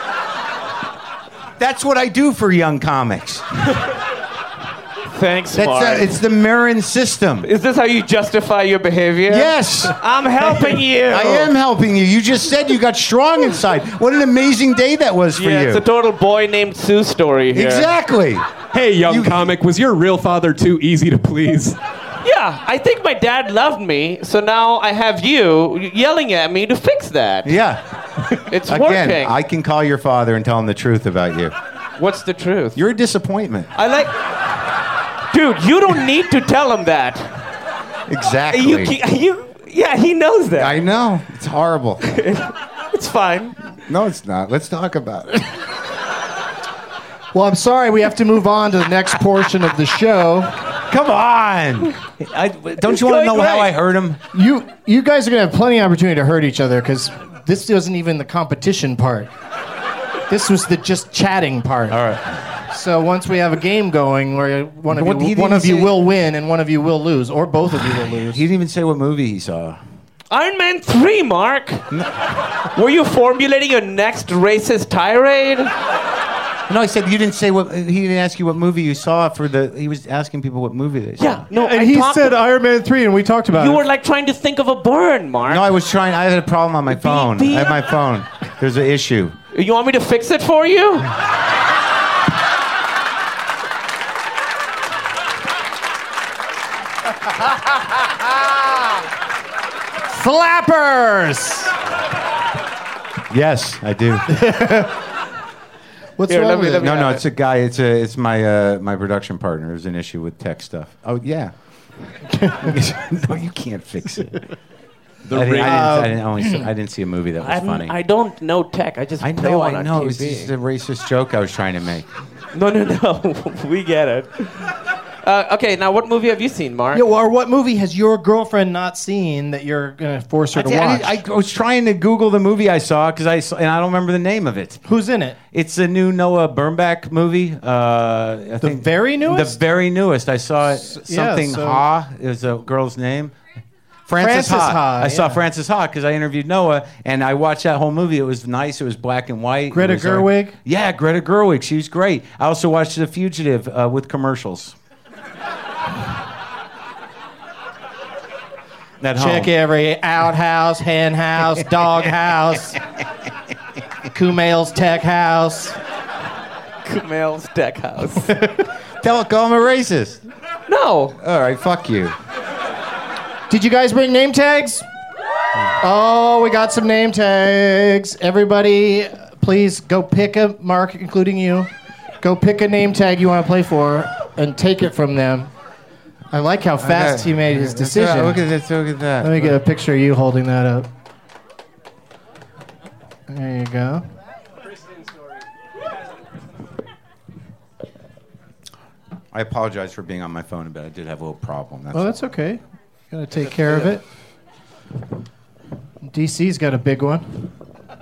That's what I do for young comics. Thanks, Mark. It's the Marin system. Is this how you justify your behavior? Yes. I'm helping you. I am helping you. You just said you got strong inside. What an amazing day that was for Yeah, you. it's a total boy named Sue story here. Exactly. Hey, young comic, was your real father too easy to please? Yeah, I think my dad loved me, so now I have you yelling at me to fix that. Yeah. It's Again, working. I can call your father and tell him the truth about you. What's the truth? You're a disappointment. I like... Dude, you don't need to tell him that. Exactly. Yeah, he knows that. I know. It's horrible. It's fine. No, it's not. Let's talk about it. Well, I'm sorry. We have to move on to the next portion of the show. Come on. Don't you want to know how I hurt him? You guys are gonna have plenty of opportunity to hurt each other because this wasn't even the competition part. This was the just chatting part. All right. So once we have a game going where one of He you didn't will win and one of you will lose, or both of you will lose. He didn't even say what movie he saw. Iron Man 3, Mark. Were you formulating your next racist tirade? No, I said you didn't say what. He didn't ask you what movie you saw for the. He was asking people what movie they saw. Yeah, no. And he said Iron Man 3, and we talked about You it. were like trying to think of a burn, Mark. No, I was trying. I had a problem on my phone. I had my phone. There's an issue. You want me to fix it for you? Flappers! Yes, I do. What's Here, wrong let me- with let it? me- No, it's a guy. It's my production partner. There's an issue with tech stuff. Oh yeah. No, you can't fix it. I didn't see a movie that was funny. I don't know tech. I just I play know. one I on know. TV. It's just a racist joke I was trying to make. No. We get it. Okay, now what movie have you seen, Mark? Yeah, or what movie has your girlfriend not seen that you're gonna force her to watch? I was trying to Google the movie I saw and I don't remember the name of it. Who's in it? It's a new Noah Baumbach movie. I think very newest? The very newest. I saw it. yeah, Something so- Ha is a girl's name. Frances Ha. I saw Frances Ha because I interviewed Noah and I watched that whole movie. It was nice. It was black and white. Greta It was, Gerwig? Yeah, Greta Gerwig. She was great. I also watched The Fugitive with commercials. At Check home. every outhouse, hen house, dog house, Kumail's tech house. Kumail's Deck House. Call him a racist. No. All right, fuck you. Did you guys bring name tags? Oh, we got some name tags. Everybody, please go pick a Mark, including you. Go pick a name tag you want to play for and take it from them. I like how fast he made his decision. Look at this. Look at that. Let me get a picture of you holding that up. There you go. I apologize for being on my phone, but I did have a little problem. That's okay. Gotta take care of it. DC's got a big one.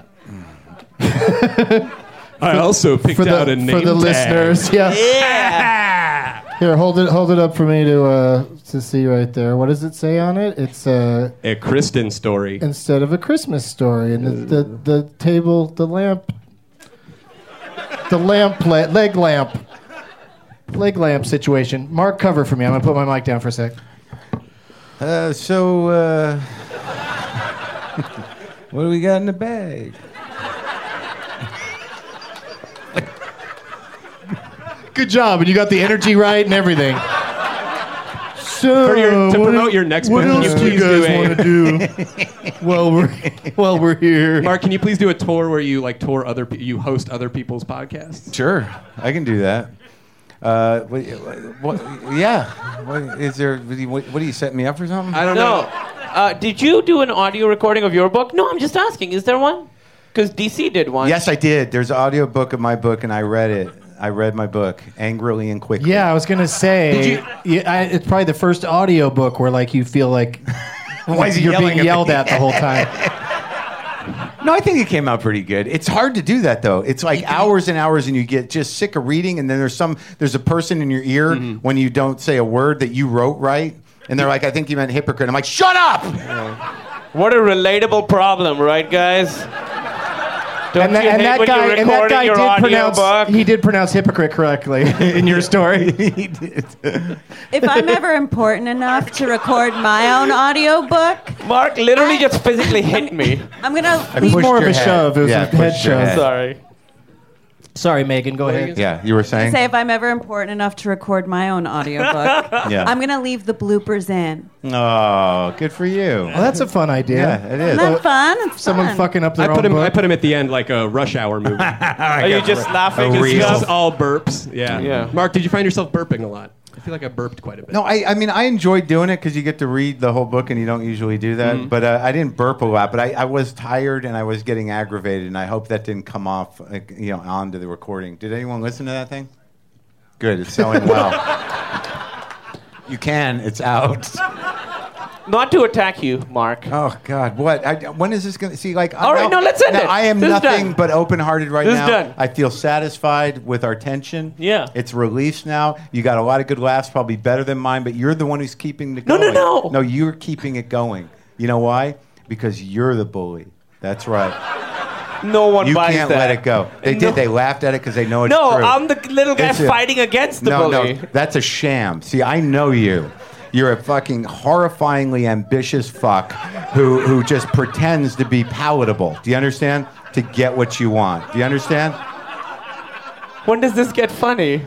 I also picked out a name for the tag. listeners. Yeah. Here, hold it up for me to see right there. What does it say on it? It's A Kristen story. instead of a Christmas story, and the table, the lamp, leg lamp situation. Mark, cover for me. I'm gonna put my mic down for a sec. What do we got in the bag? Good job, and you got the energy right and everything. So, To promote your next what book, can else you do you please guys want to do while we're here? Mark, can you please do a tour where you tour you host other people's podcasts? Sure, I can do that. Yeah. What are you setting me up for something? I don't know. Did you do an audio recording of your book? No, I'm just asking. Is there one? Because DC did one. Yes, I did. There's an audio book of my book, and I read it. I read my book angrily and quickly. Yeah, I was gonna say it's probably the first audio book where you feel like Why is he you're yelling being at yelled me? at the whole time. No, I think it came out pretty good. It's hard to do that though. It's like hours and hours, and you get just sick of reading. And then there's a person in your ear when you don't say a word that you wrote right, and they're like, "I think you meant hypocrite." I'm like, "Shut up!" What a relatable problem, right, guys? Don't you hate when you're recording your audio book? He did pronounce hypocrite correctly in your story. He did. If I'm ever important enough to record my own audio book, Mark literally just physically hit me. I'm gonna It's pushed more of your a head. shove. It was Yeah, a head pushed your shove. head. Sorry. Sorry, Megan. Go ahead. Yeah, you were saying. say if I'm ever important enough to record my own audiobook, Yeah. I'm gonna leave the bloopers in. Oh, good for you. Well, that's a fun idea. Yeah, it is. Isn't that fun? It's Someone fun. fucking up their I own book. put him at the end like a Rush Hour movie. Are you just laughing? a It's reel. just Just all burps. Yeah. Yeah. Mark, did you find yourself burping a lot? I feel like I burped quite a bit. No, I mean, I enjoyed doing it because you get to read the whole book and you don't usually do that. But I didn't burp a lot. But I was tired and I was getting aggravated, and I hope that didn't come off, onto the recording. Did anyone listen to that thing? Good, it's selling well. You can, it's out. Not to attack you, Mark. Oh God, what? When is this going to see? All right, no, let's end it. I am This is nothing done. but open-hearted right This is now. done. I feel satisfied with our tension. Yeah. it's released now. You got a lot of good laughs, probably better than mine. But you're the one who's keeping it No, going. no. No, you're keeping it going. You know why? Because you're the bully. That's right. No one You buys can't that. let it go. They No. did. They laughed at it because they know it's No, true. I'm the little guy It's a- fighting against the bully. No, that's a sham. See, I know you. You're a fucking horrifyingly ambitious fuck who just pretends to be palatable. Do you understand? To get what you want. Do you understand? When does this get funny?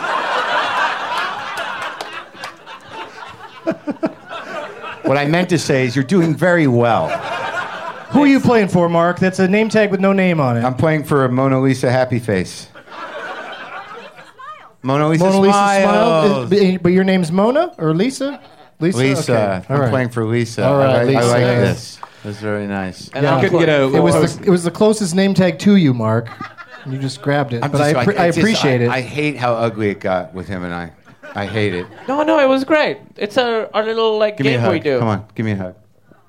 What I meant to say is you're doing very well. Who are you playing for, Mark? That's a name tag with no name on it. I'm playing for a Mona Lisa happy face. Mona Lisa, Mona Lisa smiles. Smile? But your name's Mona or Lisa? Lisa. Okay. All I'm right. playing for Lisa. All right, I Lisa. like this. This is very nice. And Yeah. I'm Couldn't get a. It was the closest name tag to you, Mark. You just grabbed it. But I appreciate it. I hate how ugly it got with him and I. I hate it. No, it was great. It's our little Give me a game hug. we do. Come on, give me a hug.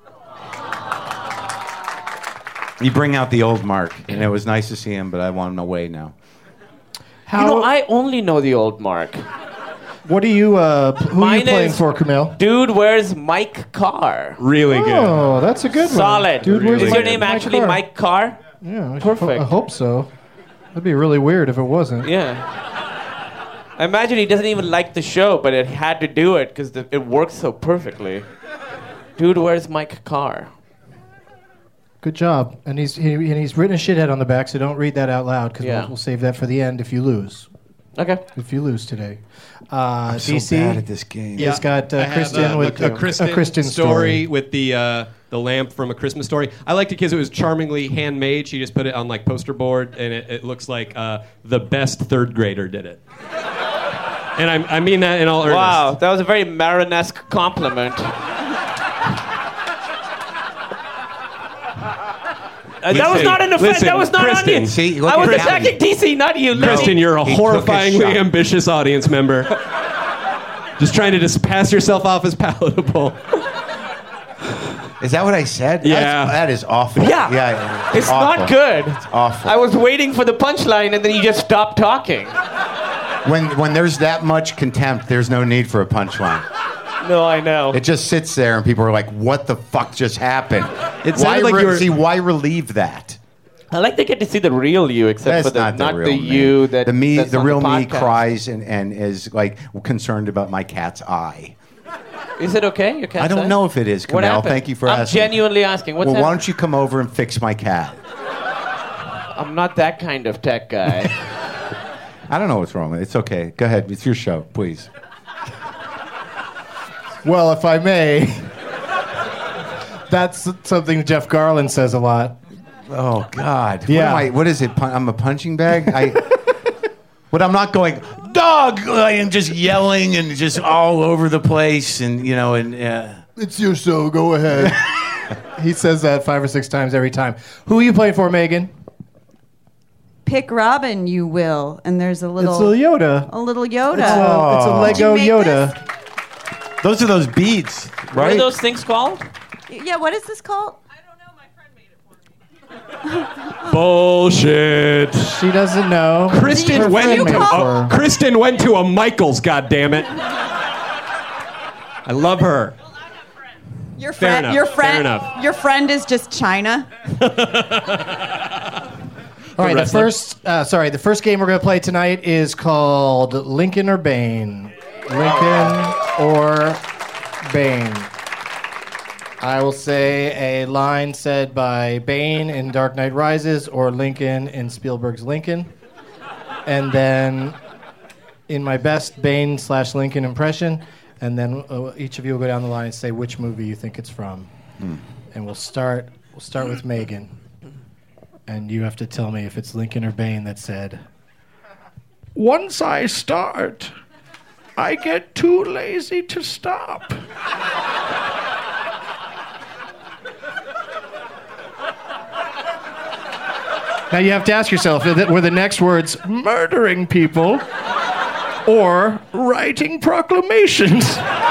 You bring out the old Mark, and it was nice to see him, but I want him away now. How? I only know the old Mark. What are you? Who are Mine you playing is- for, Camille? Dude, where's Mike Carr? Really good. Oh, that's a good one. Solid. Dude, where's Is Mike- your name actually Carr? Mike Carr? Yeah, Perfect. I hope so. That'd be really weird if it wasn't. Yeah. I imagine he doesn't even like the show, but it had to do it because it works so perfectly. Dude, where's Mike Carr? Good job. And he's written a shithead on the back, so don't read that out loud because Yeah. we'll save that for the end if you lose. Okay. If you lose today. I'm so DC bad at this game. has got I have, Kristen with a Kristen story. with the lamp from A Christmas Story. I liked it because it was charmingly handmade. She just put it on poster board, and it looks like the best third grader did it. And I mean that in all earnest. Wow, that was a very Maron-esque compliment. That was not an offense. Listen, that was not Kristen, on you. see, look I was at attacking DC, not you. Kristen, you're a He took his horrifyingly shot. ambitious audience member. Just trying to just pass yourself off as palatable. Is that what I said? Yeah. That is awful. Yeah. It's awful. not good. It's awful. I was waiting for the punchline, and then you just stopped talking. When there's that much contempt, there's no need for a punchline. No, I know. It just sits there, and people are like, "What the fuck just happened?" It sounded like you were... See, why relieve that? I like to get to see the real you, except That's for the not the real me. you that the me. that's The on real me podcast. cries and is like concerned about my cat's eye. Is it okay? Your cat's I don't eye? know if it is, What Kamel. happened? Thank you for I'm asking. genuinely asking. What's Well, why happened? don't you come over and fix my cat? I'm not that kind of tech guy. I don't know what's wrong with it. It's okay. Go ahead. It's your show, please. Well, if I may, that's something Jeff Garland says a lot. Oh God. Yeah. What is it? I'm a punching bag. But I'm not going, dog. I am just yelling and just all over the place, and It's your show. Go ahead. He says that 5 or 6 times every time. Who are you playing for, Megan? Pick Robin, you will. And there's a little It's a Yoda. a little Yoda. It's a Lego Did you make Yoda. Those are those beads, What right? are those things called? Yeah, what is this called? Bullshit. She doesn't know. Her Kristen friend went made to it for her. Kristen went to a Michaels. Goddammit. I love her. Your Fair friend, enough, your fair friend, enough. your friend is just China. All right, wrestler. the first game we're going to play tonight is called Lincoln or Bane. Lincoln or Bane. I will say a line said by Bane in Dark Knight Rises or Lincoln in Spielberg's Lincoln. And then in my best Bane/Lincoln impression, and then each of you will go down the line and say which movie you think it's from. And we'll start with Megan. And you have to tell me if it's Lincoln or Bane that said, "Once I start, I get too lazy to stop." Now you have to ask yourself, were the next words murdering people or writing proclamations?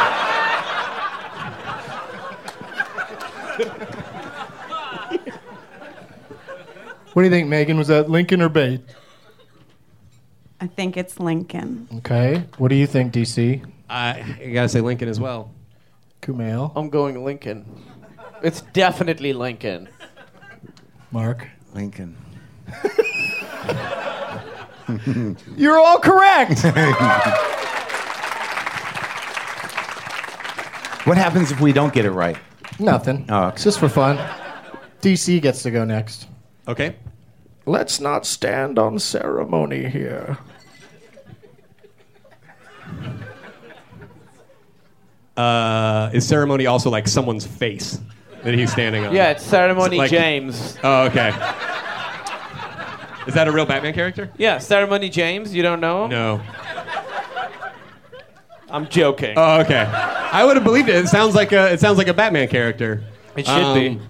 What do you think, Megan? Was that Lincoln or Bane? I think it's Lincoln. Okay. What do you think, DC? I gotta say Lincoln as well. Kumail? I'm going Lincoln. It's definitely Lincoln. Mark? Lincoln. You're all correct. What happens if we don't get it right? Nothing. Oh, okay. It's just for fun. DC gets to go next. Okay. Let's not stand on ceremony here. Is ceremony also like someone's face that he's standing on? Yeah, it's Ceremony Like- James. Oh, okay. Is that a real Batman character? Yeah, Ceremony James. You don't know him? No. I'm joking. Oh, okay. I would have believed it. It sounds like a Batman character. It should be.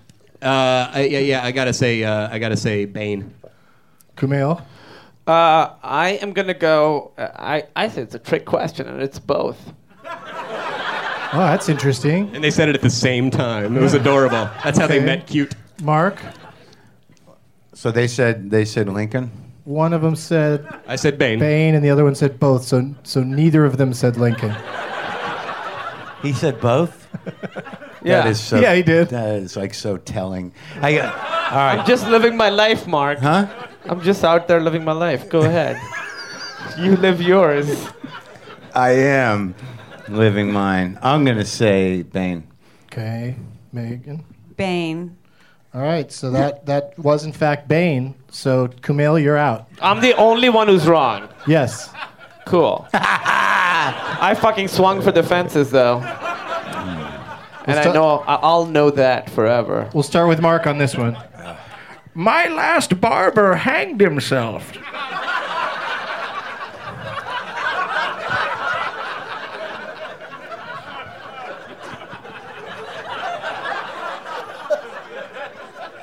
I gotta say Bane. Kumail? I am gonna go. I think it's a trick question, and it's both. Oh, that's interesting. And they said it at the same time. It was adorable. That's how they Okay. met cute. Mark? So they said Lincoln. One of them said I said Bane. Bane, and the other one said both. So neither of them said Lincoln. He said both. Yeah. That is so. Yeah, he did. That is like so telling. All right. I'm just living my life, Mark. Huh? I'm just out there living my life. Go ahead. You live yours. I am living mine. I'm gonna say Bane. Okay, Megan. Bane. All right, so that was in fact Bane. So Kumail, you're out. I'm the only one who's wrong. Yes. Cool. I fucking swung for the fences, though. And I know I'll know that forever. We'll start with Mark on this one. My last barber hanged himself.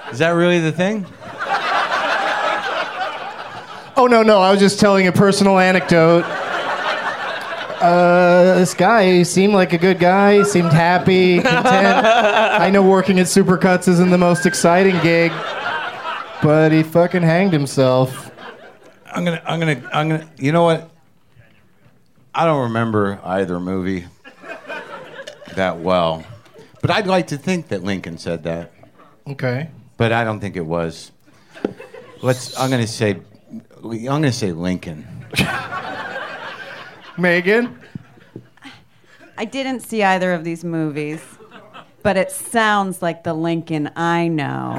Is that really the thing? Oh, no. I was just telling a personal anecdote. This guy seemed like a good guy. Seemed happy, content. I know working at Supercuts isn't the most exciting gig, but he fucking hanged himself. I'm gonna. You know what? I don't remember either movie that well, but I'd like to think that Lincoln said that. Okay. But I don't think it was. I'm gonna say Lincoln. Megan? I didn't see either of these movies, but it sounds like the Lincoln I know.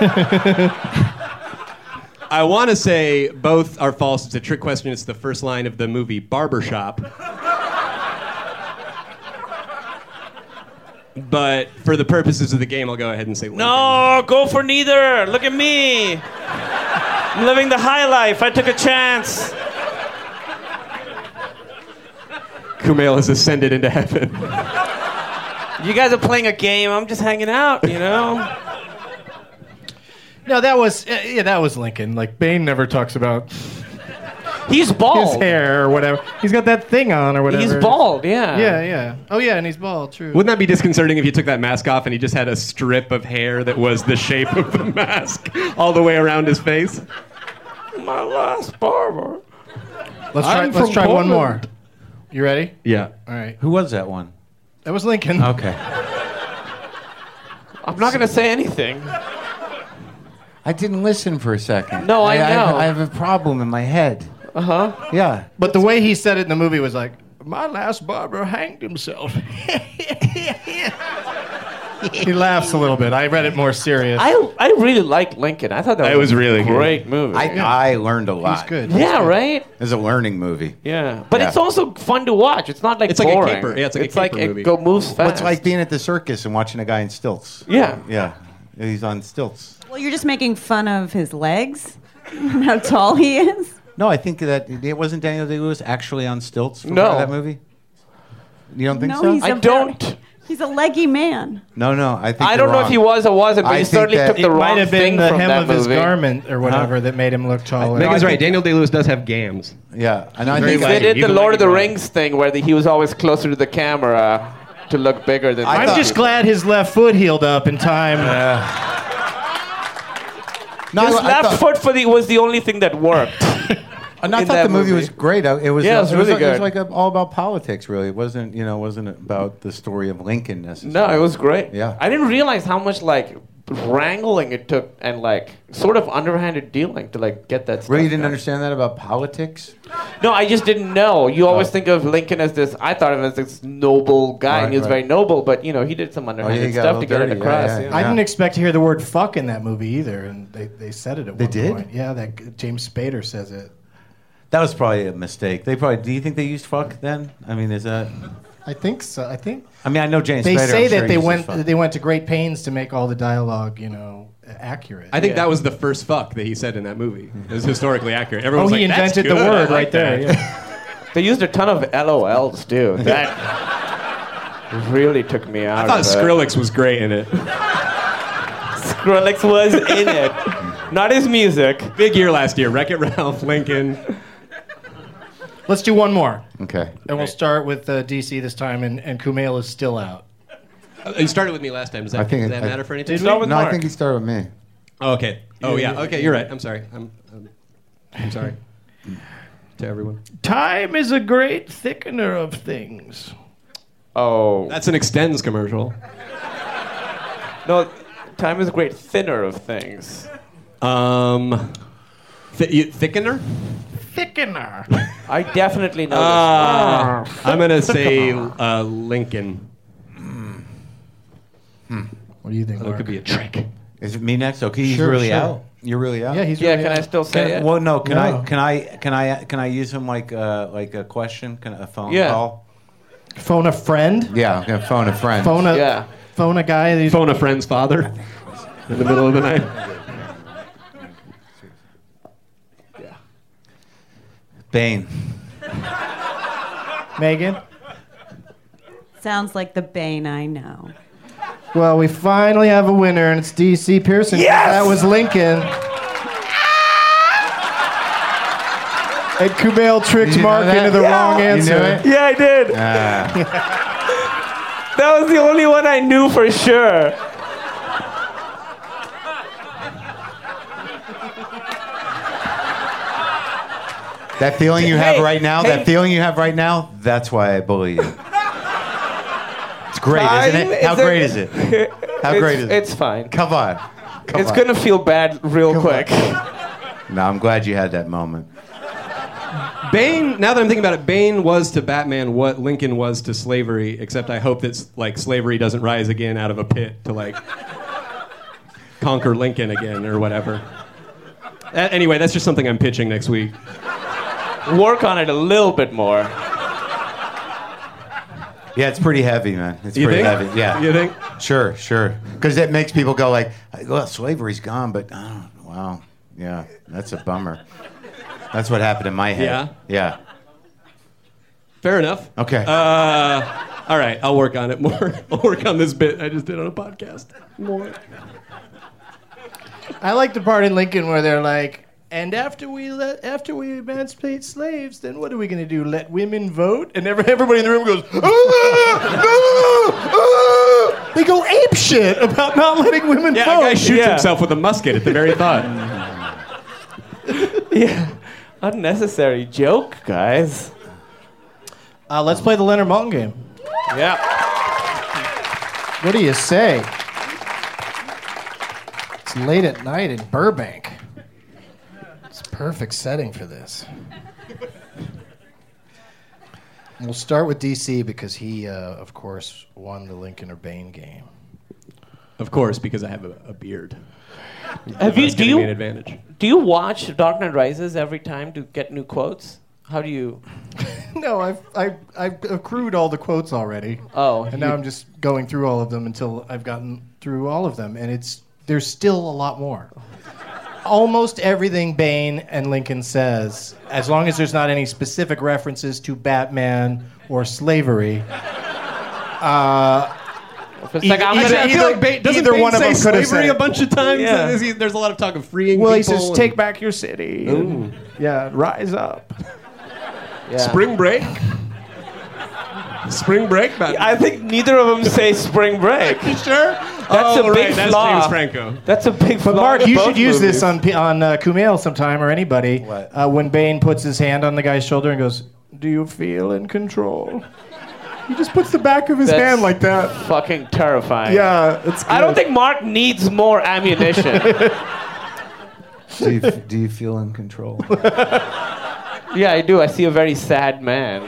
I want to say both are false. It's a trick question. It's the first line of the movie Barbershop. But for the purposes of the game, I'll go ahead and say Lincoln. No, go for neither. Look at me. I'm living the high life. I took a chance. Kumail has ascended into heaven. You guys are playing a game. I'm just hanging out, you know? No, that was Lincoln. Like, Bane never talks about He's bald. his hair or whatever. He's got that thing on or whatever. He's bald, yeah. Yeah. Oh, yeah, and he's bald, true. Wouldn't that be disconcerting if you took that mask off and he just had a strip of hair that was the shape of the mask all the way around his face? My last barber. Let's try one more. You ready? Yeah. All right. Who was that one? That was Lincoln. Okay. I'm not going to say anything. I didn't listen for a second. No, I know. I have a problem in my head. Uh-huh. Yeah. But the way he said it in the movie was like, my last barber hanged himself. He laughs a little bit. I read it more serious. I really liked Lincoln. I thought that was really a great movie. I learned a lot. He's good. Yeah, right? It's a learning movie. Yeah. But Yeah. it's also fun to watch. It's not like It's like a boring. caper. Yeah, it's like a caper movie. it moves fast. Well, it's like being at the circus and watching a guy in stilts. Yeah. Yeah. He's on stilts. Well, you're just making fun of his legs? How tall he is? No, I think that it wasn't Daniel Day-Lewis actually on stilts for No. part of that movie. You don't think No, so? he's I don't. He's a leggy man. No. I think I you're don't know wrong. if he was or wasn't, but I he think certainly that took it the wrong Might have been thing the from hem that of his movie. garment or whatever that made him look taller. Megan's I right. think- Daniel Day-Lewis does have gams. Yeah, and I Very think leggy. They did He's the a Lord of the leggy guy. Rings thing where he was always closer to the camera to look bigger than. I I'm thought- just glad his left foot healed up in time. No, His I left thought- foot was the only thing that worked. And I in thought that the movie movie. was great. It was. Yeah, it was really It was good. like all about politics, really. It wasn't. Wasn't about the story of Lincoln necessarily. No, it was great. Yeah. I didn't realize how much wrangling it took and sort of underhanded dealing to get that stuff. Really, you didn't done. understand that about politics? No, I just didn't know. You always Oh. think of Lincoln as this. I thought of him as this noble guy, and he was Right. very noble. But he did some underhanded he got a stuff to little get it dirty. across. Yeah, you know? I didn't expect to hear the word fuck in that movie either, and they said it at They one did? point. Yeah, that James Spader says it. That was probably a mistake. Do you think they used fuck then? I mean, is that? I think so. I know James. they Spader, say I'm sure that they uses went fuck. they went to great pains to make all the dialogue, accurate. I think that was the first fuck that he said in that movie. It was historically accurate. Everyone was he like, "That's invented the good. I word like right there. that." Yeah. They used a ton of LOLs too. That really took me out. I thought of it. Skrillex was great in it. Skrillex was in it, not his music. Big year last year. Wreck-It Ralph, Lincoln. Let's do one more, Okay. and we'll start with DC this time, and Kumail is still out. You started with me last time. Does that, I think does it- that matter for anything? Did we? Start with No, Mark. I think he started with me. Oh, okay. Oh, yeah. Okay, you're right. I'm sorry. I'm sorry. To everyone. Time is a great thickener of things. Oh That's an Extends commercial. no, time is a great thinner of things. Thickener? Thickener. I definitely know I'm going to say Lincoln. What do you think, That Mark? could be a trick. Is it me next? Okay, he's Sure, really sure. out. You're really out. Yeah, he's this. Yeah, really can I out. still say it? Well, no. Can No. I use him like a question? A phone Yeah. call? Phone a friend. Yeah, I'm gonna phone a friend. Phone a Yeah. phone a guy. That Phone a friend's father in the middle of the night. Bane. Megan. Sounds like the Bane I know. Well, we finally have a winner, and it's DC Pearson. Yes! That was Lincoln. And Kumail tricked Mark into the wrong answer. You knew it? Yeah, I did. That was the only one I knew for sure. That feeling you have right now, hey. that's why I bully you. It's great, isn't it? How great is it? How great is it? It's fine. Come on. It's going to feel bad real quick. No, I'm glad you had that moment. Bane, now that I'm thinking about it, Bane was to Batman what Lincoln was to slavery, except I hope that like slavery doesn't rise again out of a pit to like conquer Lincoln again or whatever. Anyway, that's just something I'm pitching next week. Work on it a little bit more. Yeah, it's pretty heavy, man. It's You pretty think? heavy. Yeah. You think? Sure. Because it makes people go like, well, slavery's gone, but wow, yeah, that's a bummer. That's what happened in my head. Yeah. Fair enough. Okay. All right, I'll work on it more. I'll work on this bit I just did on a podcast more. I like the part in Lincoln where they're like, and after we emancipate slaves, then what are we going to do? Let women vote? And everybody in the room goes, They go ape shit about not letting women vote. Yeah, a guy shoots himself with a musket at the very thought. Yeah. Unnecessary joke, guys. Let's play the Leonard Maltin game. Yeah. What do you say? It's late at night in Burbank. It's a perfect setting for this. We'll start with DC because he, of course, won the Lincoln or Bane game. Of course, because I have a beard. Do you me an advantage. Do you watch Dark Knight Rises every time to get new quotes? How do you? No, I've accrued all the quotes already. Oh, and now I'm just going through all of them until I've gotten through all of them, and there's still a lot more. Almost everything Bane and Lincoln says, as long as there's not any specific references to Batman or slavery. It's like I'm Actually, I gonna feel like Bane, doesn't either Bane one of say them could have slavery said a bunch of times? Yeah. There's a lot of talk of freeing Well, people. he says, "Take back your city." And, rise up. Yeah. Spring break. Spring break. Batman. I think neither of them say spring break. You sure? That's a big That's flaw. James Franco. That's a big flaw. But Mark, in you both should use movies. this on Kumail sometime or anybody. What? When Bane puts his hand on the guy's shoulder and goes, "Do you feel in control?" He just puts the back of his That's hand like that. Fucking terrifying. Yeah, it's good. I don't think Mark needs more ammunition. Do you feel in control? Yeah, I do. I see a very sad man.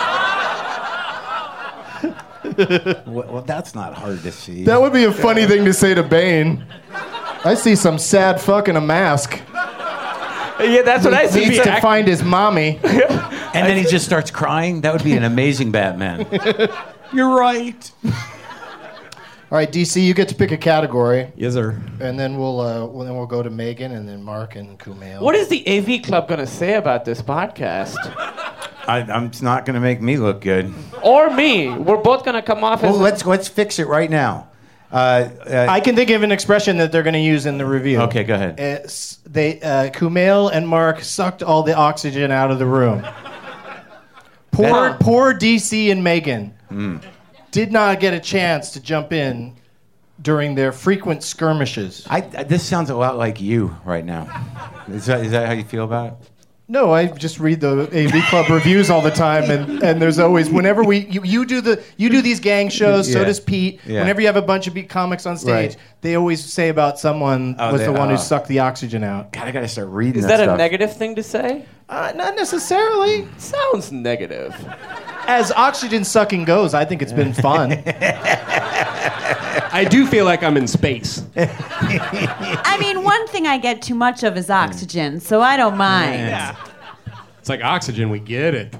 Well, that's not hard to see. That would be a funny thing to say to Bane. I see some sad fuck in a mask. Yeah, that's what I see. Needs to find his mommy. And then he just starts crying. That would be an amazing Batman. You're right. All right, DC, you get to pick a category, Yes, sir. and then we'll go to Megan, and then Mark and Kumail. What is the AV Club going to say about this podcast? It's not going to make me look good. Or me? We're both going to come off as... Well, let's fix it right now. I can think of an expression that they're going to use in the review. Okay, go ahead. Kumail and Mark sucked all the oxygen out of the room. Poor DC and Megan did not get a chance to jump in during their frequent skirmishes. This sounds a lot like you right now. Is that how you feel about it? No, I just read the AV Club reviews all the time, and there's always whenever you do these gang shows. So Yeah. does Pete. Yeah. Whenever you have a bunch of comics on stage, Right. they always say about someone was the one who sucked the oxygen out. God, I got to start reading Is that that stuff. a negative thing to say? Not necessarily. Sounds negative. As oxygen sucking goes, I think it's been fun. I do feel like I'm in space. I mean, one thing I get too much of is oxygen, so I don't mind. Yeah. It's like oxygen. We get it.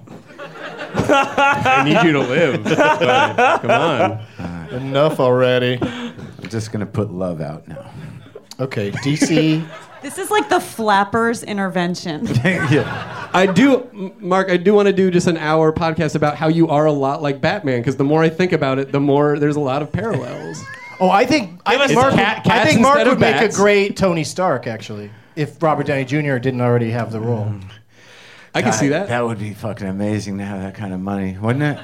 I need you to live. But, come on. Enough already. I'm just going to put love out now. Okay, DC. This is like the flappers intervention. Mark, I do want to do just an hour podcast about how you are a lot like Batman, because the more I think about it, the more there's a lot of parallels. Oh, I think us Mark, cats I think Mark instead of would make a bats. great Tony Stark, actually, if Robert Downey Jr. didn't already have the role. I can see that. That would be fucking amazing to have that kind of money, wouldn't it?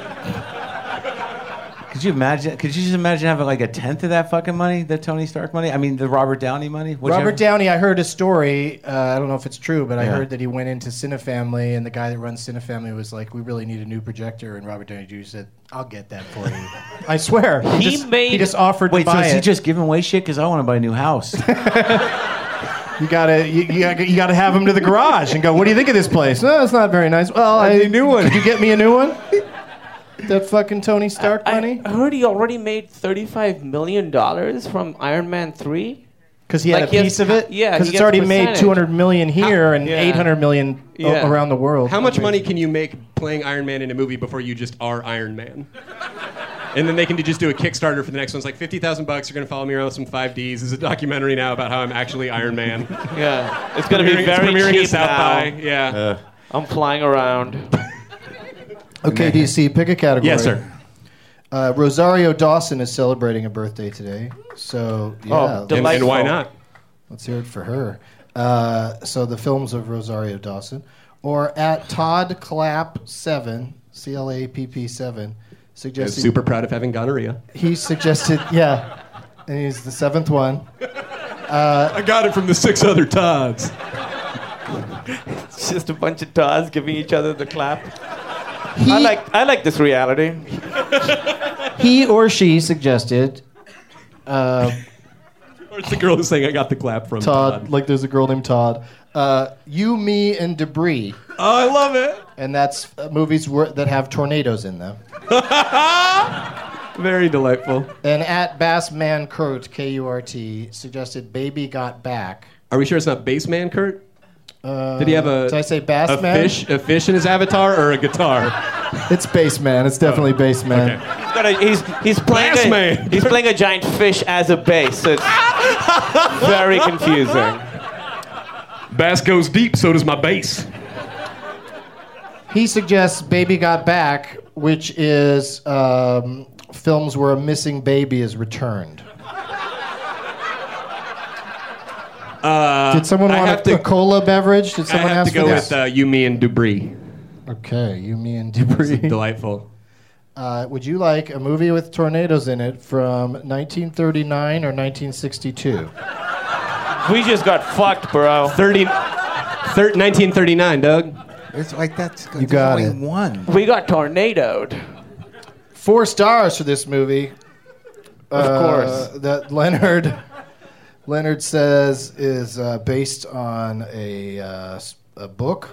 Could you imagine? Could you just imagine having like a tenth of that fucking money, the Tony Stark money? I mean, the Robert Downey money. Robert Downey, I heard a story. I don't know if it's true, but I Yeah. heard that he went into Cinefamily, and the guy that runs Cinefamily was like, "We really need a new projector," and Robert Downey Jr. said, "I'll get that for you." I swear. He just offered Wait, to so buy is he it. just giving away shit? Because I want to buy a new house. You gotta have him to the garage and go, "What do you think of this place?" No, it's not very nice. Well, I need a new one. Could you get me a new one? That fucking Tony Stark money? I heard he already made $35 million from Iron Man 3. Because he had Like a he has- piece of it? yeah, Because he it's gets already a made percentage. 200 million here and Yeah. 800 million Yeah. around the world. How much money can you make playing Iron Man in a movie before you just are Iron Man? And then they can just do a Kickstarter for the next one. It's like $50,000. You're gonna follow me around with some 5Ds. There's a documentary now about how I'm actually Iron Man. Yeah, it's gonna be It's very premiering cheap at South now. by. Yeah. I'm flying around. Okay, DC, pick a category. Yes, sir. Rosario Dawson is celebrating a birthday today. So, yeah. And why not? Let's hear it for her. So the films of Rosario Dawson. Or at Todd Clapp 7, CLAPP7, suggested. Super proud of having gonorrhea. He suggested, yeah. And he's the seventh one. I got it from the 6 other Todds. It's just a bunch of Todds giving each other the clap. I like this reality. He or she suggested Or it's the girl who's saying I got the clap from Todd, like there's a girl named Todd. You, Me, and Debris. Oh, I love it. And that's movies that have tornadoes in them. Very delightful. And at Bassman Kurt, K-U-R-T, suggested Baby Got Back. Are we sure it's not Bassman, Kurt? Did he have Did I say Bassman? a fish in his avatar or a guitar? It's Bassman. It's definitely Bassman. Okay. He's playing Bassman. he's playing a giant fish as a bass. So it's very confusing. Bass goes deep, so does my bass. He suggests Baby Got Back, which is films where a missing baby is returned. Did someone want a cola beverage? Did I someone have ask to go for with this? You, Me, and Debris. Okay, You, Me, and Debris. Delightful. Would you like a movie with tornadoes in it from 1939 or 1962? We just got fucked, bro. 1939, Doug. It's like that's You got only it. one. We got tornadoed. 4 stars for this movie. Of course. That Leonard says is based on a book.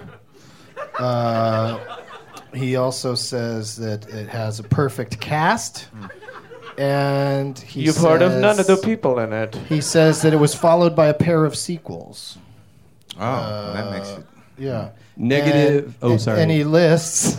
He also says that it has a perfect cast. And You've heard of none of the people in it. He says that it was followed by a pair of sequels. Oh, that makes it. Yeah. Negative. Sorry. And he lists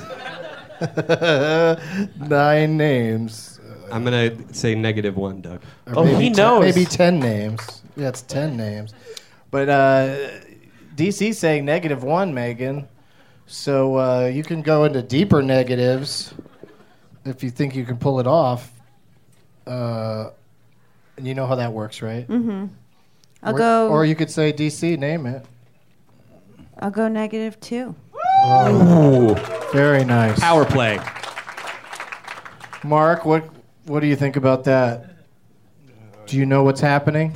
9 names. I'm going to say -1, Doug. Or maybe he knows. Maybe 10 names. Yeah, it's 10 names. But DC's saying -1, Megan. So you can go into deeper negatives if you think you can pull it off. And you know how that works, right? Mm-hmm. Or you could say DC, name it. I'll go -2. Oh, very nice. Power play. Mark, what do you think about that? Do you know what's happening?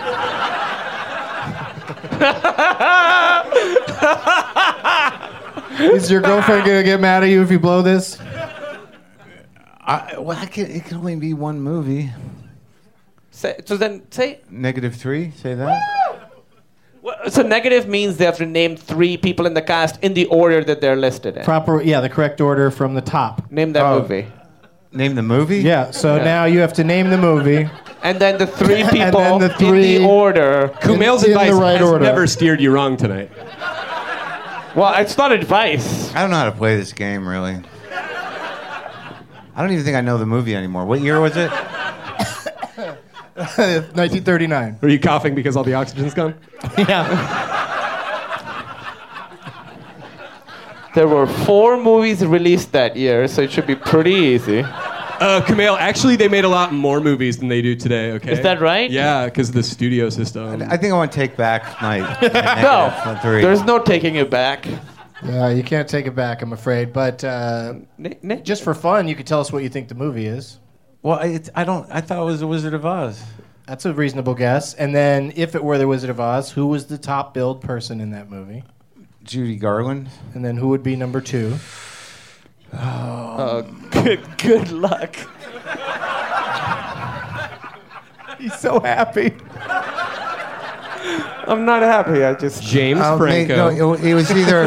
Is your girlfriend gonna get mad at you if you blow this? It can only be one movie. So then say. -3. Say that. So negative means they have to name 3 people in the cast in the order that they're listed in. The correct order from the top. Name that movie. Name the movie? Yeah, so Yeah. now you have to name the movie. And then the 3 And people then the 3 in the order. Kumail's in advice the right has order. never steered you wrong tonight. Well, it's not advice. I don't know how to play this game, really. I don't even think I know the movie anymore. What year was it? 1939. Are you coughing because all the oxygen's gone? Yeah. There were 4 movies released that year, so it should be pretty easy. Kumail, actually, they made a lot more movies than they do today, okay? Is that right? Yeah, because of the studio system. I think I want to take back my No, negative 3. there's no taking it back. Yeah, you can't take it back, I'm afraid. But just for fun, you could tell us what you think the movie is. Well, I thought it was The Wizard of Oz. That's a reasonable guess. And then, if it were The Wizard of Oz, who was the top billed person in that movie? Judy Garland. And then who would be number 2? Good luck. He's so happy. I'm not happy. I just James Franco. No, it was either.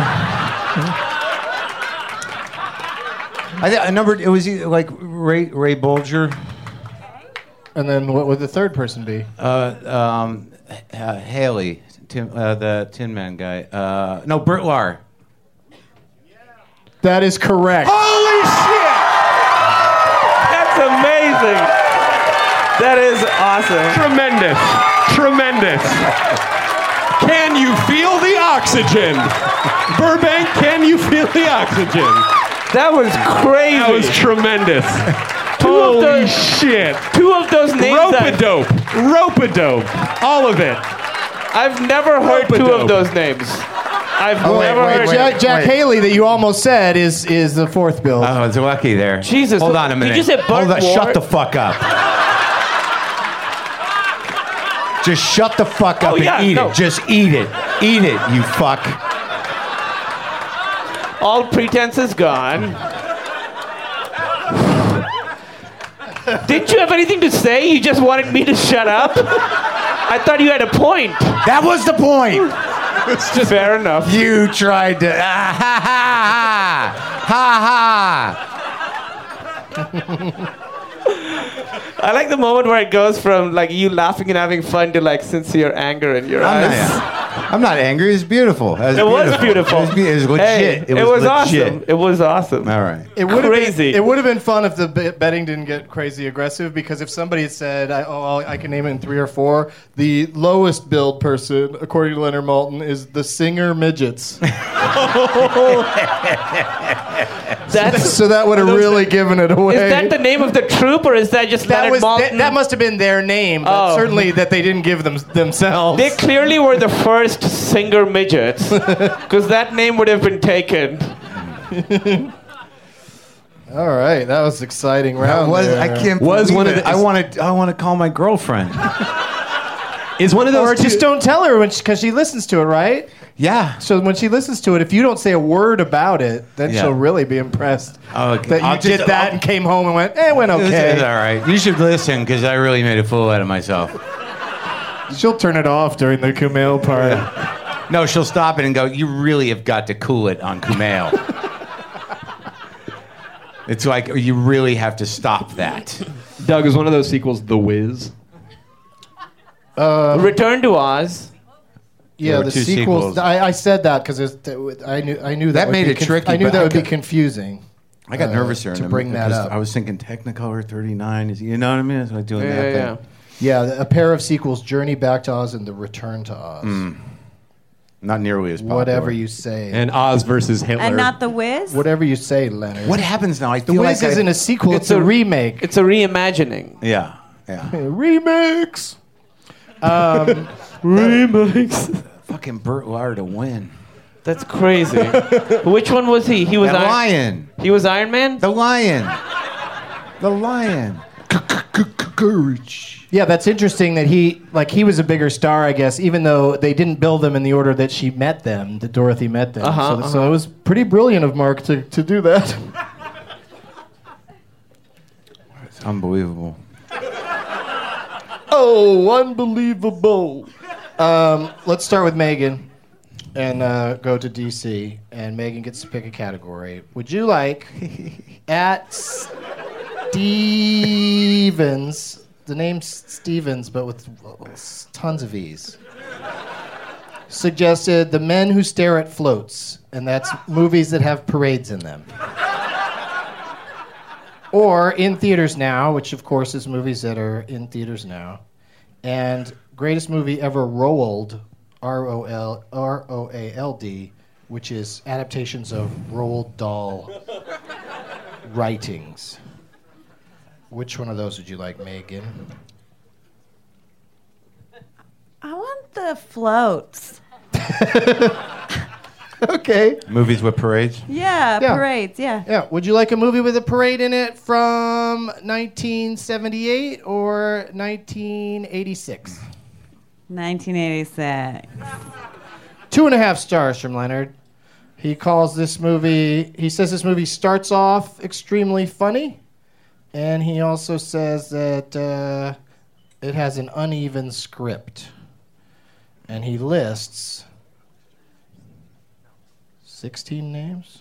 It was either like Ray Bolger. And then what would the third person be? Haley, the Tin Man guy. No, Burt Lahr. That is correct. Holy shit! That's amazing. That is awesome. Tremendous. Can you feel the oxygen? Burbank, can you feel the oxygen? That was crazy. That was tremendous. Holy shit. 2 of those names. Rope-a-dope. All of it. I've never heard 2 of those names. I've never heard. Jack Haley that you almost said is the fourth bill. Oh, it's lucky there. Jesus. Hold on a minute. Did you say Burt Ward? Shut the fuck up. Just shut the fuck up and eat it. Just eat it. Eat it, you fuck. All pretense is gone. Didn't you have anything to say? You just wanted me to shut up? I thought you had a point. That was the point. It's just fair enough. You tried to. Ha ha. I like the moment where it goes from like you laughing and having fun to like sincere anger in your eyes. I'm not angry. It's beautiful. It was beautiful. It was legit. Hey, it was awesome. It was awesome. All right. It would crazy. It would have been fun if the betting didn't get crazy aggressive, because if somebody had said, I can name it in 3 or 4, the lowest billed person, according to Leonard Maltin, is the Singer Midgets. So that would have really given it away. Is that the name of the troupe, or is that just Leonard Maltin? That must have been their name, but certainly that they didn't give themselves. They clearly were the first Singer Midgets, because that name would have been taken. All right, that was exciting round. I can't believe it. I want to call my girlfriend. Is one of those or just don't tell her because she listens to it, right? Yeah. So when she listens to it, if you don't say a word about it, then she'll really be impressed that you did that and came home and went, it went okay. It's all right. You should listen, because I really made a fool out of myself. She'll turn it off during the Kumail part. No, she'll stop it and go, you really have got to cool it on Kumail. It's like, you really have to stop that. Doug, is one of those sequels The Wiz? Return to Oz. Yeah, the sequels. I said that because I knew that made it tricky. I knew that would be confusing. I got nervous here to bring that up. I was thinking Technicolor 39. You know what I mean? I was like doing that thing. Yeah, a pair of sequels: Journey Back to Oz and The Return to Oz. Not nearly as popular. Whatever you say. And Oz versus Hitler. And not The Wiz? Whatever you say, Leonard. What happens now? The Wiz isn't a sequel; it's a remake. It's a reimagining. Yeah. Remix. Remix. Fucking Burt Lahr to win. That's crazy. Which one was he? He was the Lion. He was Iron Man? The Lion. The Lion. Courage. Yeah, that's interesting that he was a bigger star, I guess, even though they didn't build them in the order that she met them, that Dorothy met them. So it was pretty brilliant of Mark to do that. It's unbelievable. Oh, unbelievable. Let's start with Megan and go to DC. And Megan gets to pick a category. Would you like at Stevens, the name's Stevens, but with tons of E's, suggested The Men Who Stare at Floats, and that's movies that have parades in them. Or in theaters now, which of course is movies that are in theaters now. And greatest movie ever, Roald, Roald, which is adaptations of Roald Dahl writings. Which one of those would you like, Megan? I want the floats. Okay. Movies with parades? Yeah, Yeah. parades, yeah. Yeah. Would you like a movie with a parade in it from 1978 or 1986? 1986. 2.5 stars from Leonard. He calls this movie, he says this movie starts off extremely funny, and he also says that it has an uneven script. And he lists 16 names?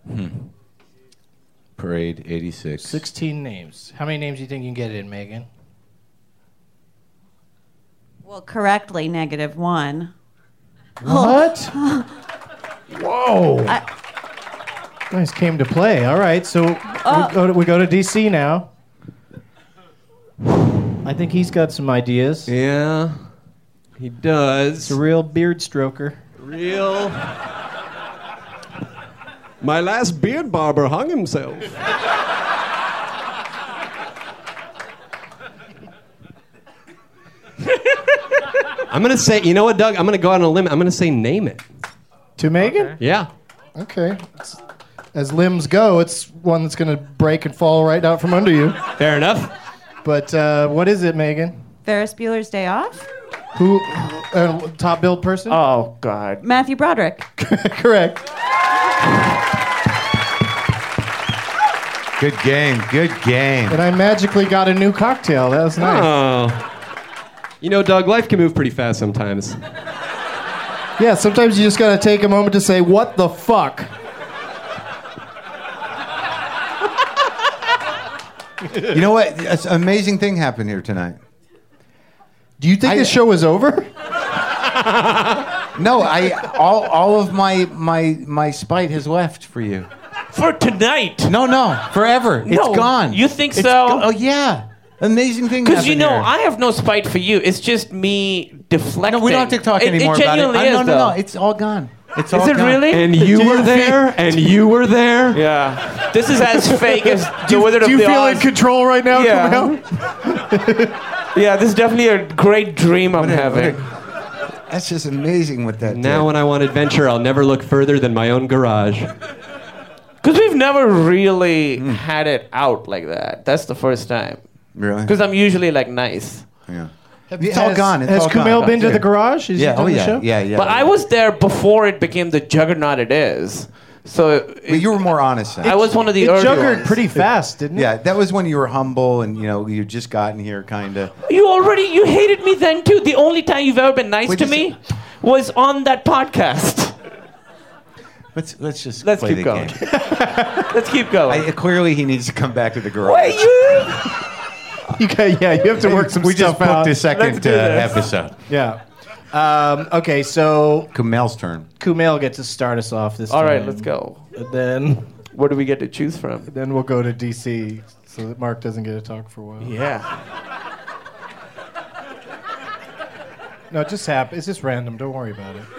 Parade 86. 16 names. How many names do you think you can get it in, Megan? Well, correctly, -1. What? Whoa. Guys came to play. All right, so we go to DC now. I think he's got some ideas. Yeah, he does. It's a real beard stroker. Real. My last beard barber hung himself. I'm gonna say, you know what, Doug? I'm gonna go out on a limb. I'm gonna say name it. To Megan? Yeah. Okay. As limbs go, it's one that's going to break and fall right out from under you. Fair enough. But what is it, Megan? Ferris Bueller's Day Off? Who? Top billed person? Oh, God. Matthew Broderick. Correct. Good game. Good game. And I magically got a new cocktail. That was nice. Oh. You know, Doug, life can move pretty fast sometimes. Yeah, sometimes you just got to take a moment to say, what the fuck? You know what? An amazing thing happened here tonight. Do you think the show is over? No, all of my spite has left for you. For tonight. No, forever. No, It's gone. you think It's so? Oh yeah, amazing thing. Because you know, here. I have no spite for you. It's just me deflecting. No, we don't have to talk It anymore about it. genuinely is, No, though. it's all gone. It's Is all it gone. really? And you were there, and you were there. Yeah. This is as fake as the Wizard of Do you the feel Oz. in control right now? Yeah. Camille? Yeah, this is definitely a great dream I'm having. That's just amazing what that Now did. when I want adventure, I'll never look further than my own garage. Because we've never really had it out like that. That's the first time. Really? Because I'm usually like nice. Yeah. It's all gone. It's Has all Kumail gone. been to the garage? Has he Yeah. done Oh the yeah. show? Yeah. But I was there before it became the juggernaut it is. So But you were more honest. Then. I was one of the It early juggered ones. pretty fast, didn't it? Yeah, that was when you were humble and you just gotten here, kind of. You hated me then too. The only time you've ever been nice Wait, to just- me was on that podcast. Let's just Let's play keep the going. game. Let's keep going. Clearly, he needs to come back to the garage. Wait, you? You have to work some we stuff just booked out. the second Let's do this. episode. Yeah. Okay, so Kumail's turn. Kumail gets to start us off this All time. right, let's go. And then What do we get to choose from? we'll go to DC so that Mark doesn't get to talk for a while. Yeah. No, it just happens. It's just random. Don't worry about it.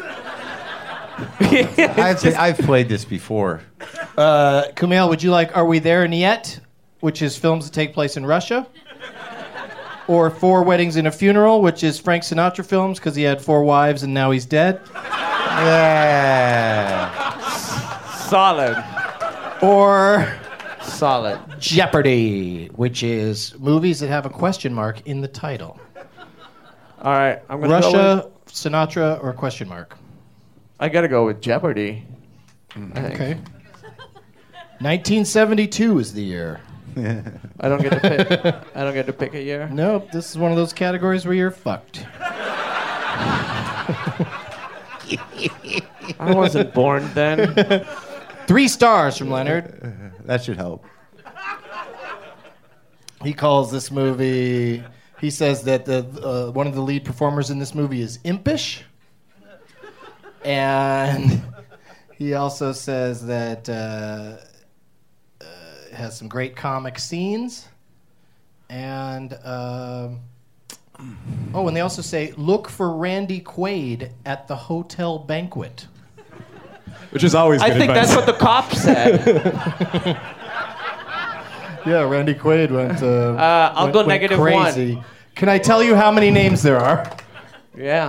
I've played this before. Kumail, would you like Are We There and Yet, which is films that take place in Russia? Or 4 Weddings and a Funeral, which is Frank Sinatra films because he had 4 wives and now he's dead? Yeah. Solid. Or Solid. Jeopardy, which is movies that have a question mark in the title. All right, I'm gonna go Russia, Sinatra, or question mark? I gotta go with Jeopardy. I think. Okay. 1972 is the year. I don't get to pick. I don't get to pick a year. Nope, this is one of those categories where you're fucked. I wasn't born then. 3 stars from Leonard. That should help. He calls this movie. He says that the one of the lead performers in this movie is impish, and he also says that it has some great comic scenes, and and they also say look for Randy Quaid at the hotel banquet. Which is always good I think advice. that's what the cop said. Yeah, Randy Quaid went. I'll go went -1. crazy. Can I tell you how many names there are? Yeah.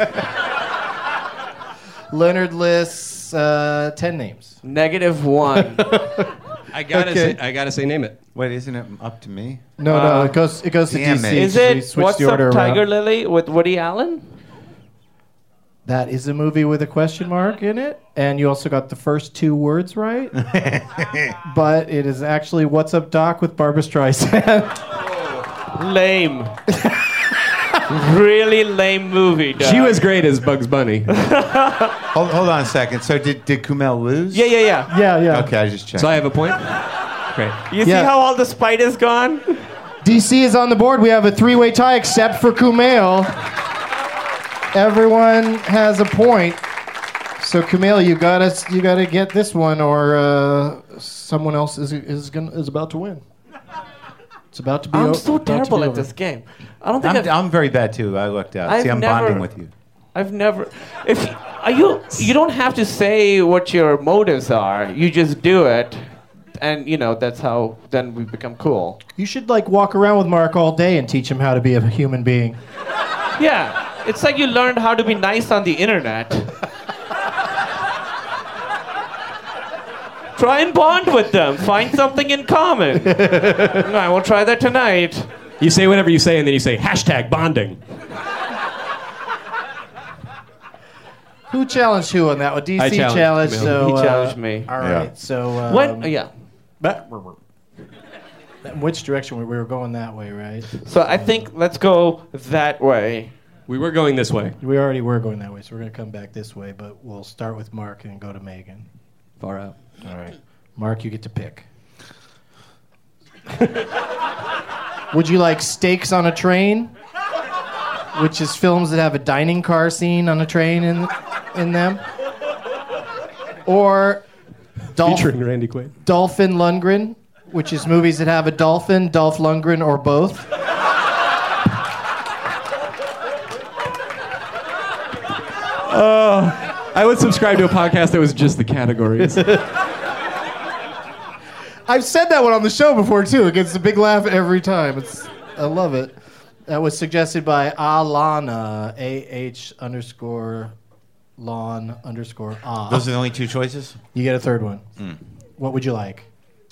Leonard lists 10 names. -1. I gotta say, name it. Wait, isn't it up to me? No, it goes to damn DC. it. Is We it switched What's the order Up, Tiger around. Lily with Woody Allen? That is a movie with a question mark in it, and you also got the first 2 words right. But it is actually What's Up, Doc with Barbra Streisand. Lame. Really lame movie, dog. She was great as Bugs Bunny. Hold on a second. So did Kumail lose? Yeah. Yeah. Okay, I just checked. So I have a point. Great. You see Yeah. how all the spite is gone? DC is on the board. We have a 3-way tie except for Kumail. Everyone has a point. So Kumail, you gotta get this one, or someone else is about to win. It's about to be. I'm so about to be terrible at over. this game. I don't think I'm very bad too. I looked out. I've See, I'm never- bonding with you. I've never. You don't have to say what your motives are. You just do it, and that's how then we become cool. You should walk around with Mark all day and teach him how to be a human being. Yeah, it's like you learned how to be nice on the internet. Try and bond with them. Find something in common. I will try that tonight. You say whatever you say, and then you say #bonding. Who challenged who on that one? DC I challenged challenged. Kumail. So He challenged me. All right. So What? Yeah. Which direction we were going that way, right? So I think let's go that way. We were going this way. We already were going that way, so we're gonna come back this way. But we'll start with Mark and go to Megan. Far out. All right, Mark, you get to pick. Would you like Steaks on a Train, which is films that have a dining car scene on a train in them, or Featuring Randy Quaid. Dolphin Lundgren, which is movies that have a dolphin, Dolph Lundgren, or both? I would subscribe to a podcast that was just the categories. I've said that one on the show before too. It gets a big laugh every time. I love it. That was suggested by Alana, AH_Lawn_Ah. Those are the only 2 choices? You get a third one. What would you like?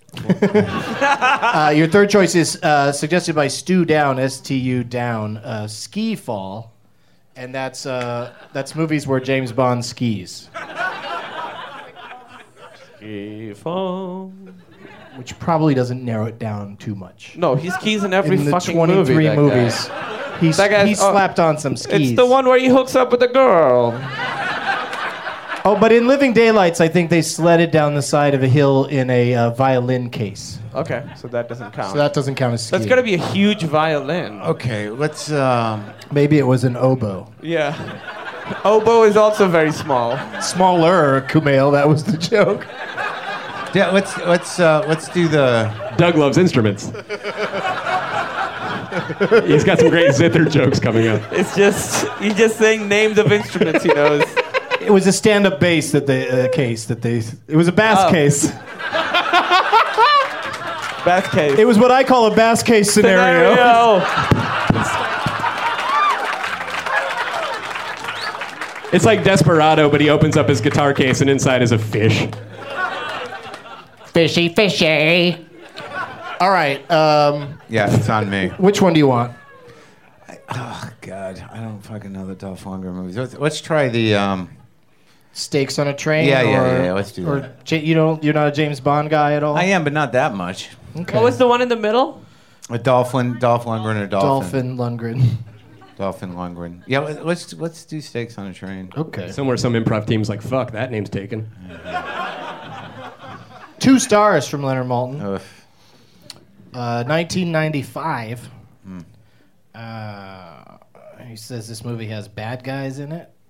Your third choice is suggested by Stu Down, STU Down, Ski Fall, and that's movies where James Bond skis. Ski fall. Which probably doesn't narrow it down too much. No, he skis in every In the fucking 23 movie. that guy. movies, he slapped on some skis. It's the one where he hooks up with a girl. Oh, but in Living Daylights, I think they sledded down the side of a hill in a violin case. Okay, so that doesn't count. So that doesn't count as skiing. That's gotta be a huge violin. Okay, let's. Maybe it was an oboe. Yeah. Oboe is also very small. Smaller, Kumail. That was the joke. Yeah, let's do the. Doug loves instruments. He's got some great zither jokes coming up. He's just saying names of instruments he knows. It was a stand-up bass that it was a bass case. Bass case. It was what I call a bass case scenario. It's like Desperado, but he opens up his guitar case and inside is a fish. Fishy, fishy. All right. Yeah, it's on me. Which one do you want? Oh God, I don't fucking know the Dolph Lundgren movies. Let's try the. Steaks on a Train? Yeah. Let's do that. You're not a James Bond guy at all? I am, but not that much. Okay. What was the one in the middle? A Dolph Lundgren or Dolphin Lundgren. Dolphin Lundgren. Yeah, let's do Steaks on a Train. Okay. Somewhere some improv team's like, fuck, that name's taken. 2 stars from Leonard Maltin. Ugh. 1995. He says this movie has bad guys in it.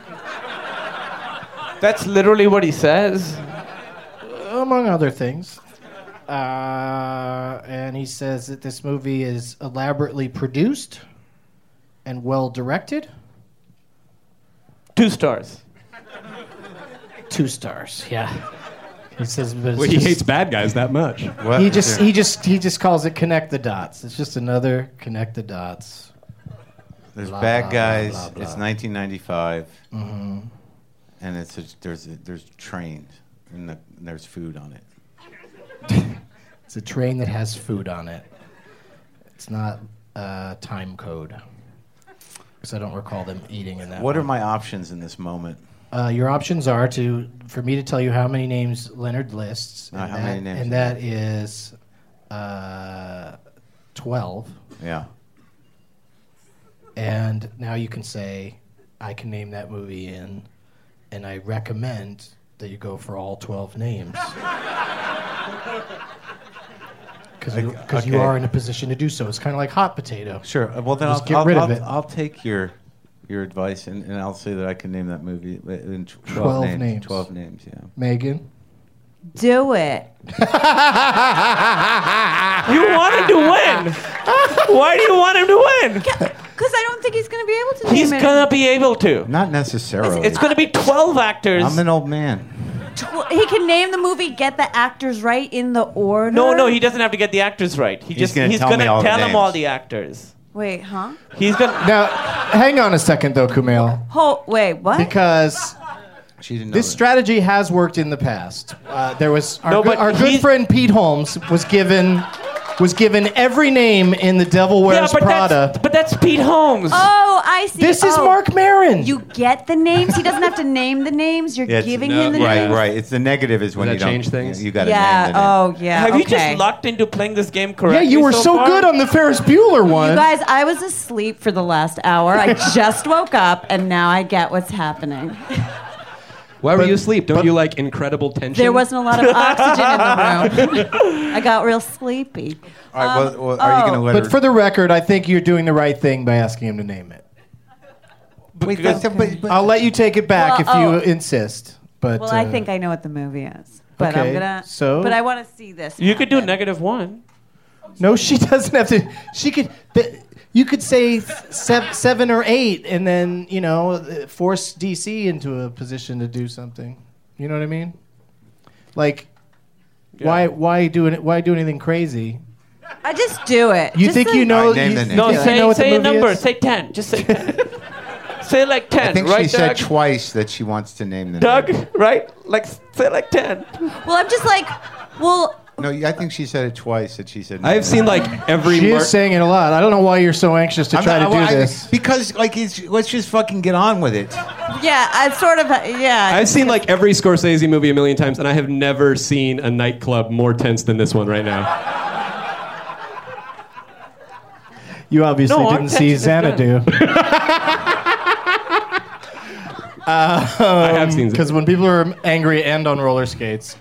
That's literally what he says. Among other things. And he says that this movie is elaborately produced and well directed. 2 stars. 2 stars, yeah. He says, but it's Well, he just- hates bad guys that much. What? He just calls it connect the dots. It's just another connect the dots. There's Blah, bad blah, guys. blah, blah, blah. It's 1995, Mm-hmm. and there's trains, and there's food on it. It's a train that has food on it. It's not time code. Because I don't recall them eating in that. What are one. my options in this moment? Your options are for me to tell you how many names Leonard lists. How many names And is that is 12. Yeah. And now you can say, I can name that movie in, and I recommend that you go for all 12 names. Because you Okay. are in a position to do so. It's kind of like hot potato. Sure. Well, then Just get rid of it. I'll take your advice, and I'll say that I can name that movie in 12 names. names. 12 names, yeah. Megan? Do it. You want him to win. Why do you want him to win? Because I don't think he's going to be able to He's name it. gonna be able to. Not necessarily. It's gonna be 12 actors. I'm an old man. He can name the movie, get the actors right in the order. No, he doesn't have to get the actors right. He's gonna tell me all the tell him names. all the actors. Wait, huh? He's gonna. Now, hang on a second, though, Kumail. Wait, what? Because She didn't know this that. strategy has worked in the past. There was No, but our good he's- friend Pete Holmes was given every name in The Devil Wears Prada. But that's Pete Holmes. Oh, I see. This is Oh, Mark Maron. You get the names. He doesn't have to name the names. You're Yeah, it's- giving no, him the Right, names. right. It's the negative is when that you don't change things? You got to Yeah. name the name. Oh, yeah. Have you okay. just locked into playing this game Yeah, correctly? you were so far? good on the Ferris Bueller one. You guys, I was asleep for the last hour. I just woke up, and now I get what's happening. Why were you asleep? Don't you like incredible tension? There wasn't a lot of oxygen in the room. I got real sleepy. All right, well, are you going to let But her... for the record, I think you're doing the right thing by asking him to name it. Wait, but- I'll let you take it back Well, if you insist. But Well, I think I know what the movie is, but okay, I'm gonna. so- But I want to see this. You could do happen. -1. no, she doesn't have to. She could. You could say 7 or 8, and then force DC into a position to do something. You know what I mean? Like, why do anything crazy? I just do it. You Just think like- you know? All right, name you the name. No, think you know what the say a movie number. is? Say 10. Just say 10. Say like 10. I think right, she said Doug? twice that she wants to name the Doug, name. right? Like say like 10. Well, I'm just like, well, No, I think she said it twice that she said no. I've seen like every. She Mark- is saying it a lot. I don't know why you're so anxious to try to do this. Because, let's just fucking get on with it. yeah, I sort of, yeah. I've seen like every Scorsese movie a million times, and I have never seen a nightclub more tense than this one right now. You obviously No, our didn't see tension is Xanadu. I have seen. Because when people are angry and on roller skates.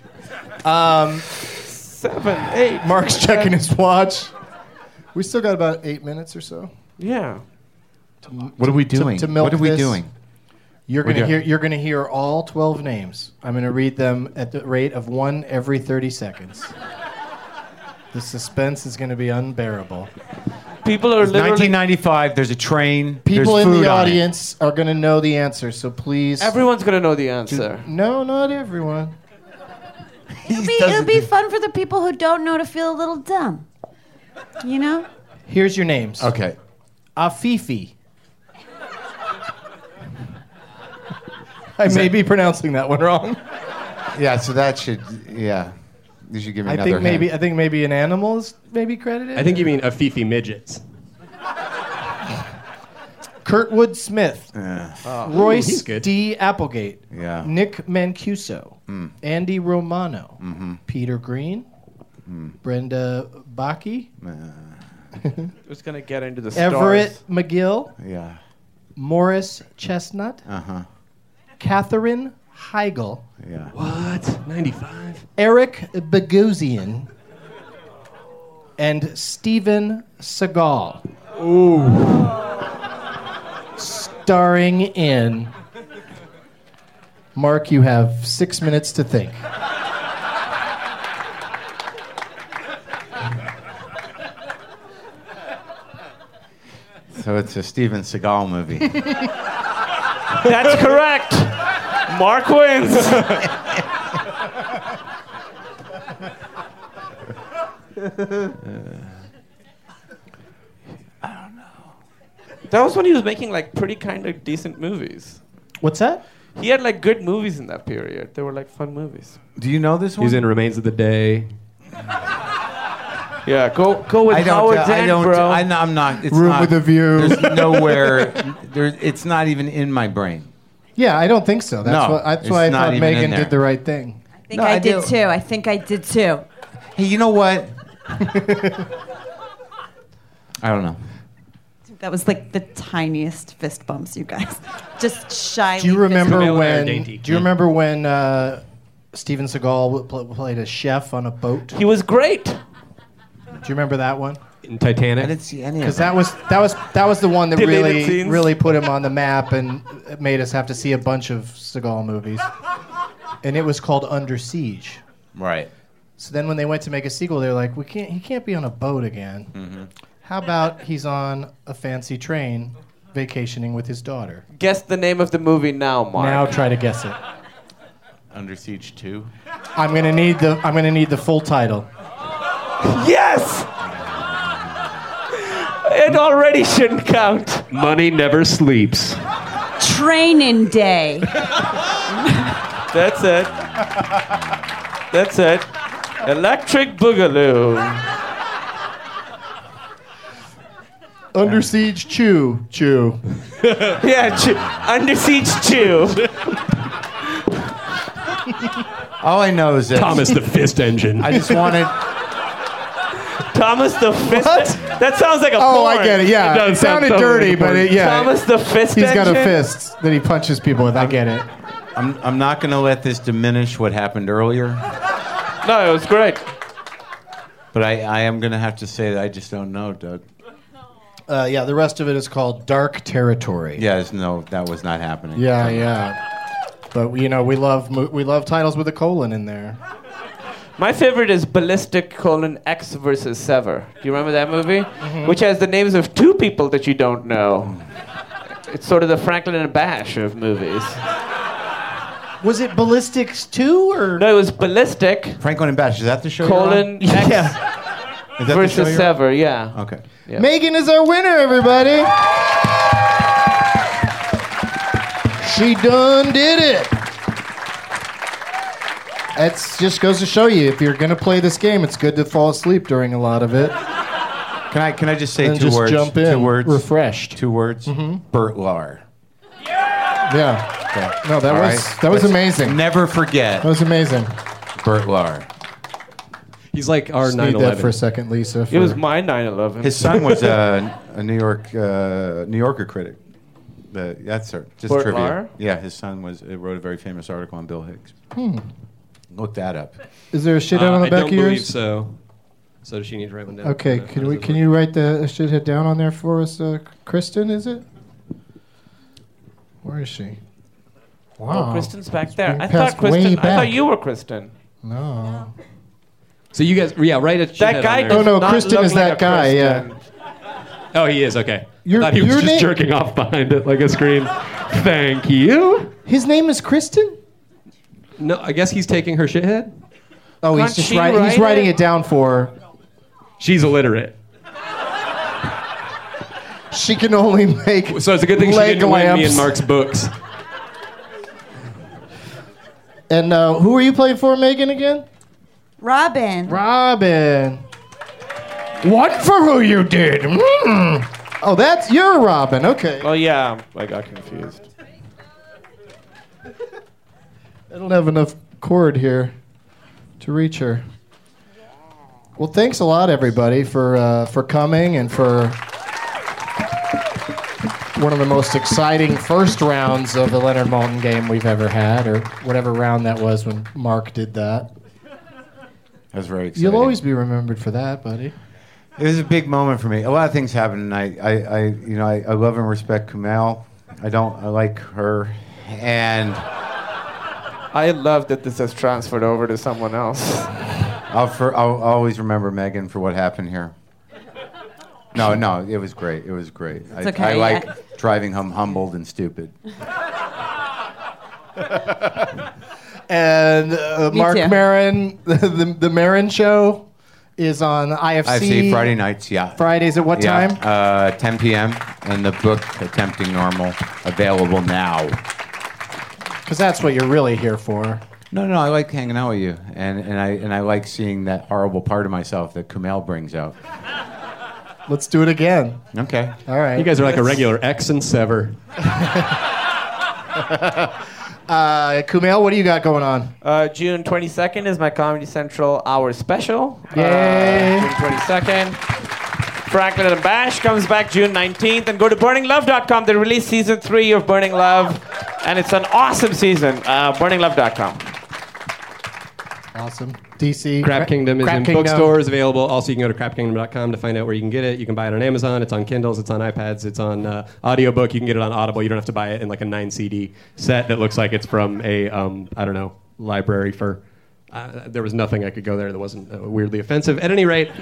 7, 8. Mark's checking his watch. We still got about 8 minutes or so. Yeah. What are we doing? to milk What are we this. doing? You're We gonna got- hear. You're gonna hear all 12 names. I'm gonna read them at the rate of 1 every 30 seconds. The suspense is gonna be unbearable. People are It's literally. 1995. There's a train. People there's in food the on it. audience are gonna know the answer, so please. Everyone's gonna know the answer. No, not everyone. It'll be fun for the people who don't know to feel a little dumb. You know? Here's your names. Okay. Afifi. I may be pronouncing that one wrong. Yeah, so that should, yeah. You should give me I another think maybe an animal is maybe credited. I think you mean Afifi midgets. Kurtwood Smith, Royce he's good. D. Applegate, Yeah. Nick Mancuso, Andy Romano, Peter Green, Brenda Baki, Who's gonna get into the stars? Everett McGill, Yeah. Morris Chestnut, Catherine Heigl, Yeah. What? 95? Eric Bogosian, and Steven Seagal. Starring in. Mark, you have 6 minutes to think. So it's a Steven Seagal movie. That's correct. Mark wins. That was when he was making like pretty kind of decent movies. What's that? He had like good movies in that period. They were like fun movies. Do you know this one? He's in Remains of the Day. Yeah, go with Howard's End, bro. I'm not. It's Room not, with a View. There's nowhere. It's not even in my brain. Yeah, I don't think so. That's No, that's it's why I not thought even in Megan there. did the right thing. I think I did too. I think I did too. Hey, you know what? I don't know. That was like the tiniest fist bumps, you guys. Just shyly. Do you remember Camilla when? Dainty. Do you remember when Steven Seagal played a chef on a boat? Do He was great. you remember that one? In Titanic. I didn't see any of Because that. that was the one that Deleted really scenes. really put him on the map and it made us have to see a bunch of Seagal movies. And it was called Under Siege. Right. So then when they went to make a sequel, they were like, he can't be on a boat again. Mm-hmm. How about he's on a fancy train vacationing with his daughter? Guess the name of the movie now, Mark. Now try to guess it. Under Siege 2. I'm gonna need the full title. Yes! It already shouldn't count. Money Never Sleeps. Training Day. That's it. That's it. Electric Boogaloo. Under Siege Chew. Yeah, Under Siege 2. All I know is that Thomas the Fist Engine. I just wanted. Thomas the Fist. What? That sounds like a Oh, porn. I get it. Yeah, It does it sound sounded so dirty, like a but porn. yeah, Thomas the Fist he's got a Engine? fist that he punches people with. I get it. I'm not going to let this diminish what happened earlier, No, it was great. but I am going to have to say that I just don't know, Doug. Yeah, the rest of it is called Dark Territory. Yes, no, that was not happening. Yeah. But we love titles with a colon in there. My favorite is Ballistic: X versus Sever. Do you remember that movie? Mm-hmm. Which has the names of two people that you don't know. It's sort of the Franklin and Bash of movies. Was it Ballistics 2 or? No, it was Ballistic: Franklin and Bash, is that the show you're on? X Yeah. Is that the show versus you're on? Sever. Yeah. Okay. Yeah. Megan is our winner, everybody. She done did it. It just goes to show you, if you're going to play this game, it's good to fall asleep during a lot of it. Can I just say And two just words? jump in, 2 words. refreshed. 2 words. Burt Lahr. Yeah. No, that All was right? that was Let's amazing. Never forget That was amazing. Burt Lahr. He's like our Just need 9/11. that for a second, Lisa. It was my 9/11. His son was a New Yorker critic. That's just Burt trivia. Lahr? Yeah, his son wrote a very famous article on Bill Hicks. Look that up. Is there a shit on the I back don't of believe yours? so. So does she need to write one down? Okay, can you write the shithead down on there for us, Kristen? Is it? Where is she? Wow. Oh, Kristen's back there. being I passed thought way Kristen. I back. thought you were Kristen. No. So you guys, write a That guy on does there. Oh, no, not Kristen look is like that a guy, yeah. Kristen. Oh, he is, okay. Your- I thought he was your just name- jerking off behind it like a screen. Thank you. His name is Kristen? No, I guess he's taking her shithead. Oh, Can't he's just she writing. He's write writing it? it down for. She's illiterate. She can only make. So it's a good thing she leg didn't win me lamps. in Mark's books. And who are you playing for, Megan? Again? Robin. Robin. One for who you did. Oh, that's your Robin. Okay. Oh yeah, I got confused. I don't have enough cord here to reach her. Well, thanks a lot, everybody, for coming and for one of the most exciting first rounds of the Leonard Maltin game we've ever had, or whatever round that was when Mark did that. That was very exciting. You'll always be remembered for that, buddy. It was a big moment for me. A lot of things happened tonight. I love and respect Kumail. I like her, and I love that this has transferred over to someone else. I'll always remember Megan for what happened here. No, it was great. It was great. It's okay, I like driving home humbled and stupid. And Mark too. Maron, the Maron Show, is on IFC. IFC Friday nights, yeah. Fridays at what time? 10 p.m. And the book, Attempting Normal, available now. Because that's what you're really here for. No, I like hanging out with you. And I like seeing that horrible part of myself that Kumail brings out. Let's do it again. Okay. All right. You guys are like a regular X and Sever. Kumail, what do you got going on? June 22nd is my Comedy Central Hour Special. Yay. June 22nd. Franklin and Bash comes back June 19th. And go to burninglove.com. They released season 3 of Burning Love. And it's an awesome season. Burninglove.com. Awesome. DC. Crap Kingdom is Crap in Kingdom. bookstores available. Also, you can go to crapkingdom.com to find out where you can get it. You can buy it on Amazon. It's on Kindles. It's on iPads. It's on audiobook. You can get it on Audible. You don't have to buy it in like a 9 CD set that looks like it's from a, library for... there was nothing I could go there that wasn't weirdly offensive. At any rate,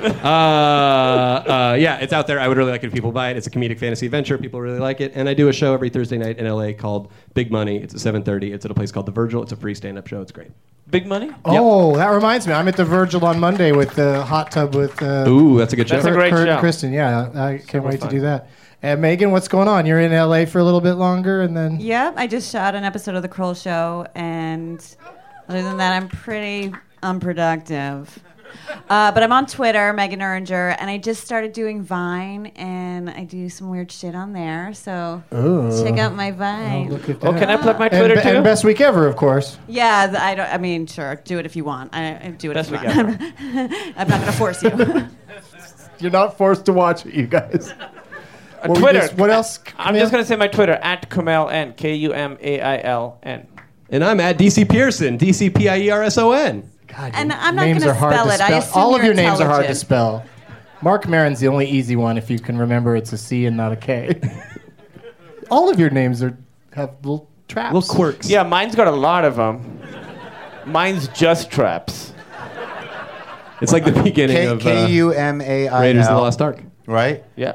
it's out there. I would really like it if people buy it. It's a comedic fantasy adventure. People really like it. And I do a show every Thursday night in LA called Big Money. It's at 7:30. It's at a place called The Virgil. It's a free stand-up show. It's great. Big Money? Oh, that reminds me. I'm at the Virgil on Monday with the hot tub with Ooh, that's a good show. That's a great Kurt show. and Kristen. Yeah, I can't wait fun. to do that. And Megan, what's going on? You're in LA for a little bit longer, and then Yep, I just shot an episode of The Kroll Show, and other than that, I'm pretty unproductive. But I'm on Twitter, Megan Erringer, and I just started doing Vine, and I do some weird shit on there. So check out my Vine. look at Oh, that. can I plug my Twitter too? And Best Week Ever, of course. Yeah, sure, do it if you want. I do it Best if you Week want. I'm not gonna force you. You're not forced to watch it, you guys. Twitter. What else? I'm just going to say my Twitter, @KumailN, KUMAILN. And I'm at DC Pearson, DCPIERSON. God, And your I'm not names gonna are hard spell to it. I spell. assume All of you're your names are hard to intelligent. spell. Mark Maron's the only easy one if you can remember it's a C and not a K. All of your names have little traps. Little quirks. Yeah, mine's got a lot of them. Mine's just traps. It's like the beginning of Kumail. Raiders of the Lost Ark. Right? Yeah.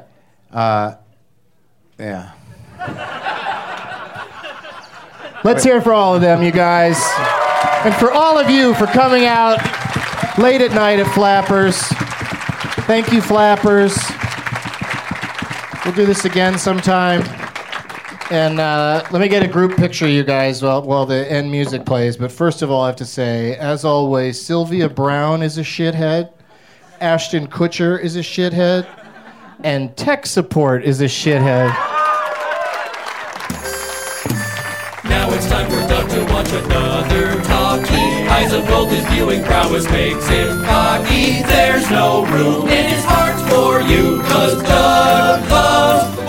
Yeah. Let's hear it for all of them, you guys. And for all of you for coming out late at night at Flappers. Thank you, Flappers. We'll do this again sometime. And let me get a group picture, you guys, while the end music plays. But first of all, I have to say, as always, Sylvia Brown is a shithead. Ashton Kutcher is a shithead. And tech support is a shithead. Now it's time for Doug to watch another talkie. Eyes of gold, his viewing prowess makes him cocky. There's no room in his heart for you, 'cause Doug loves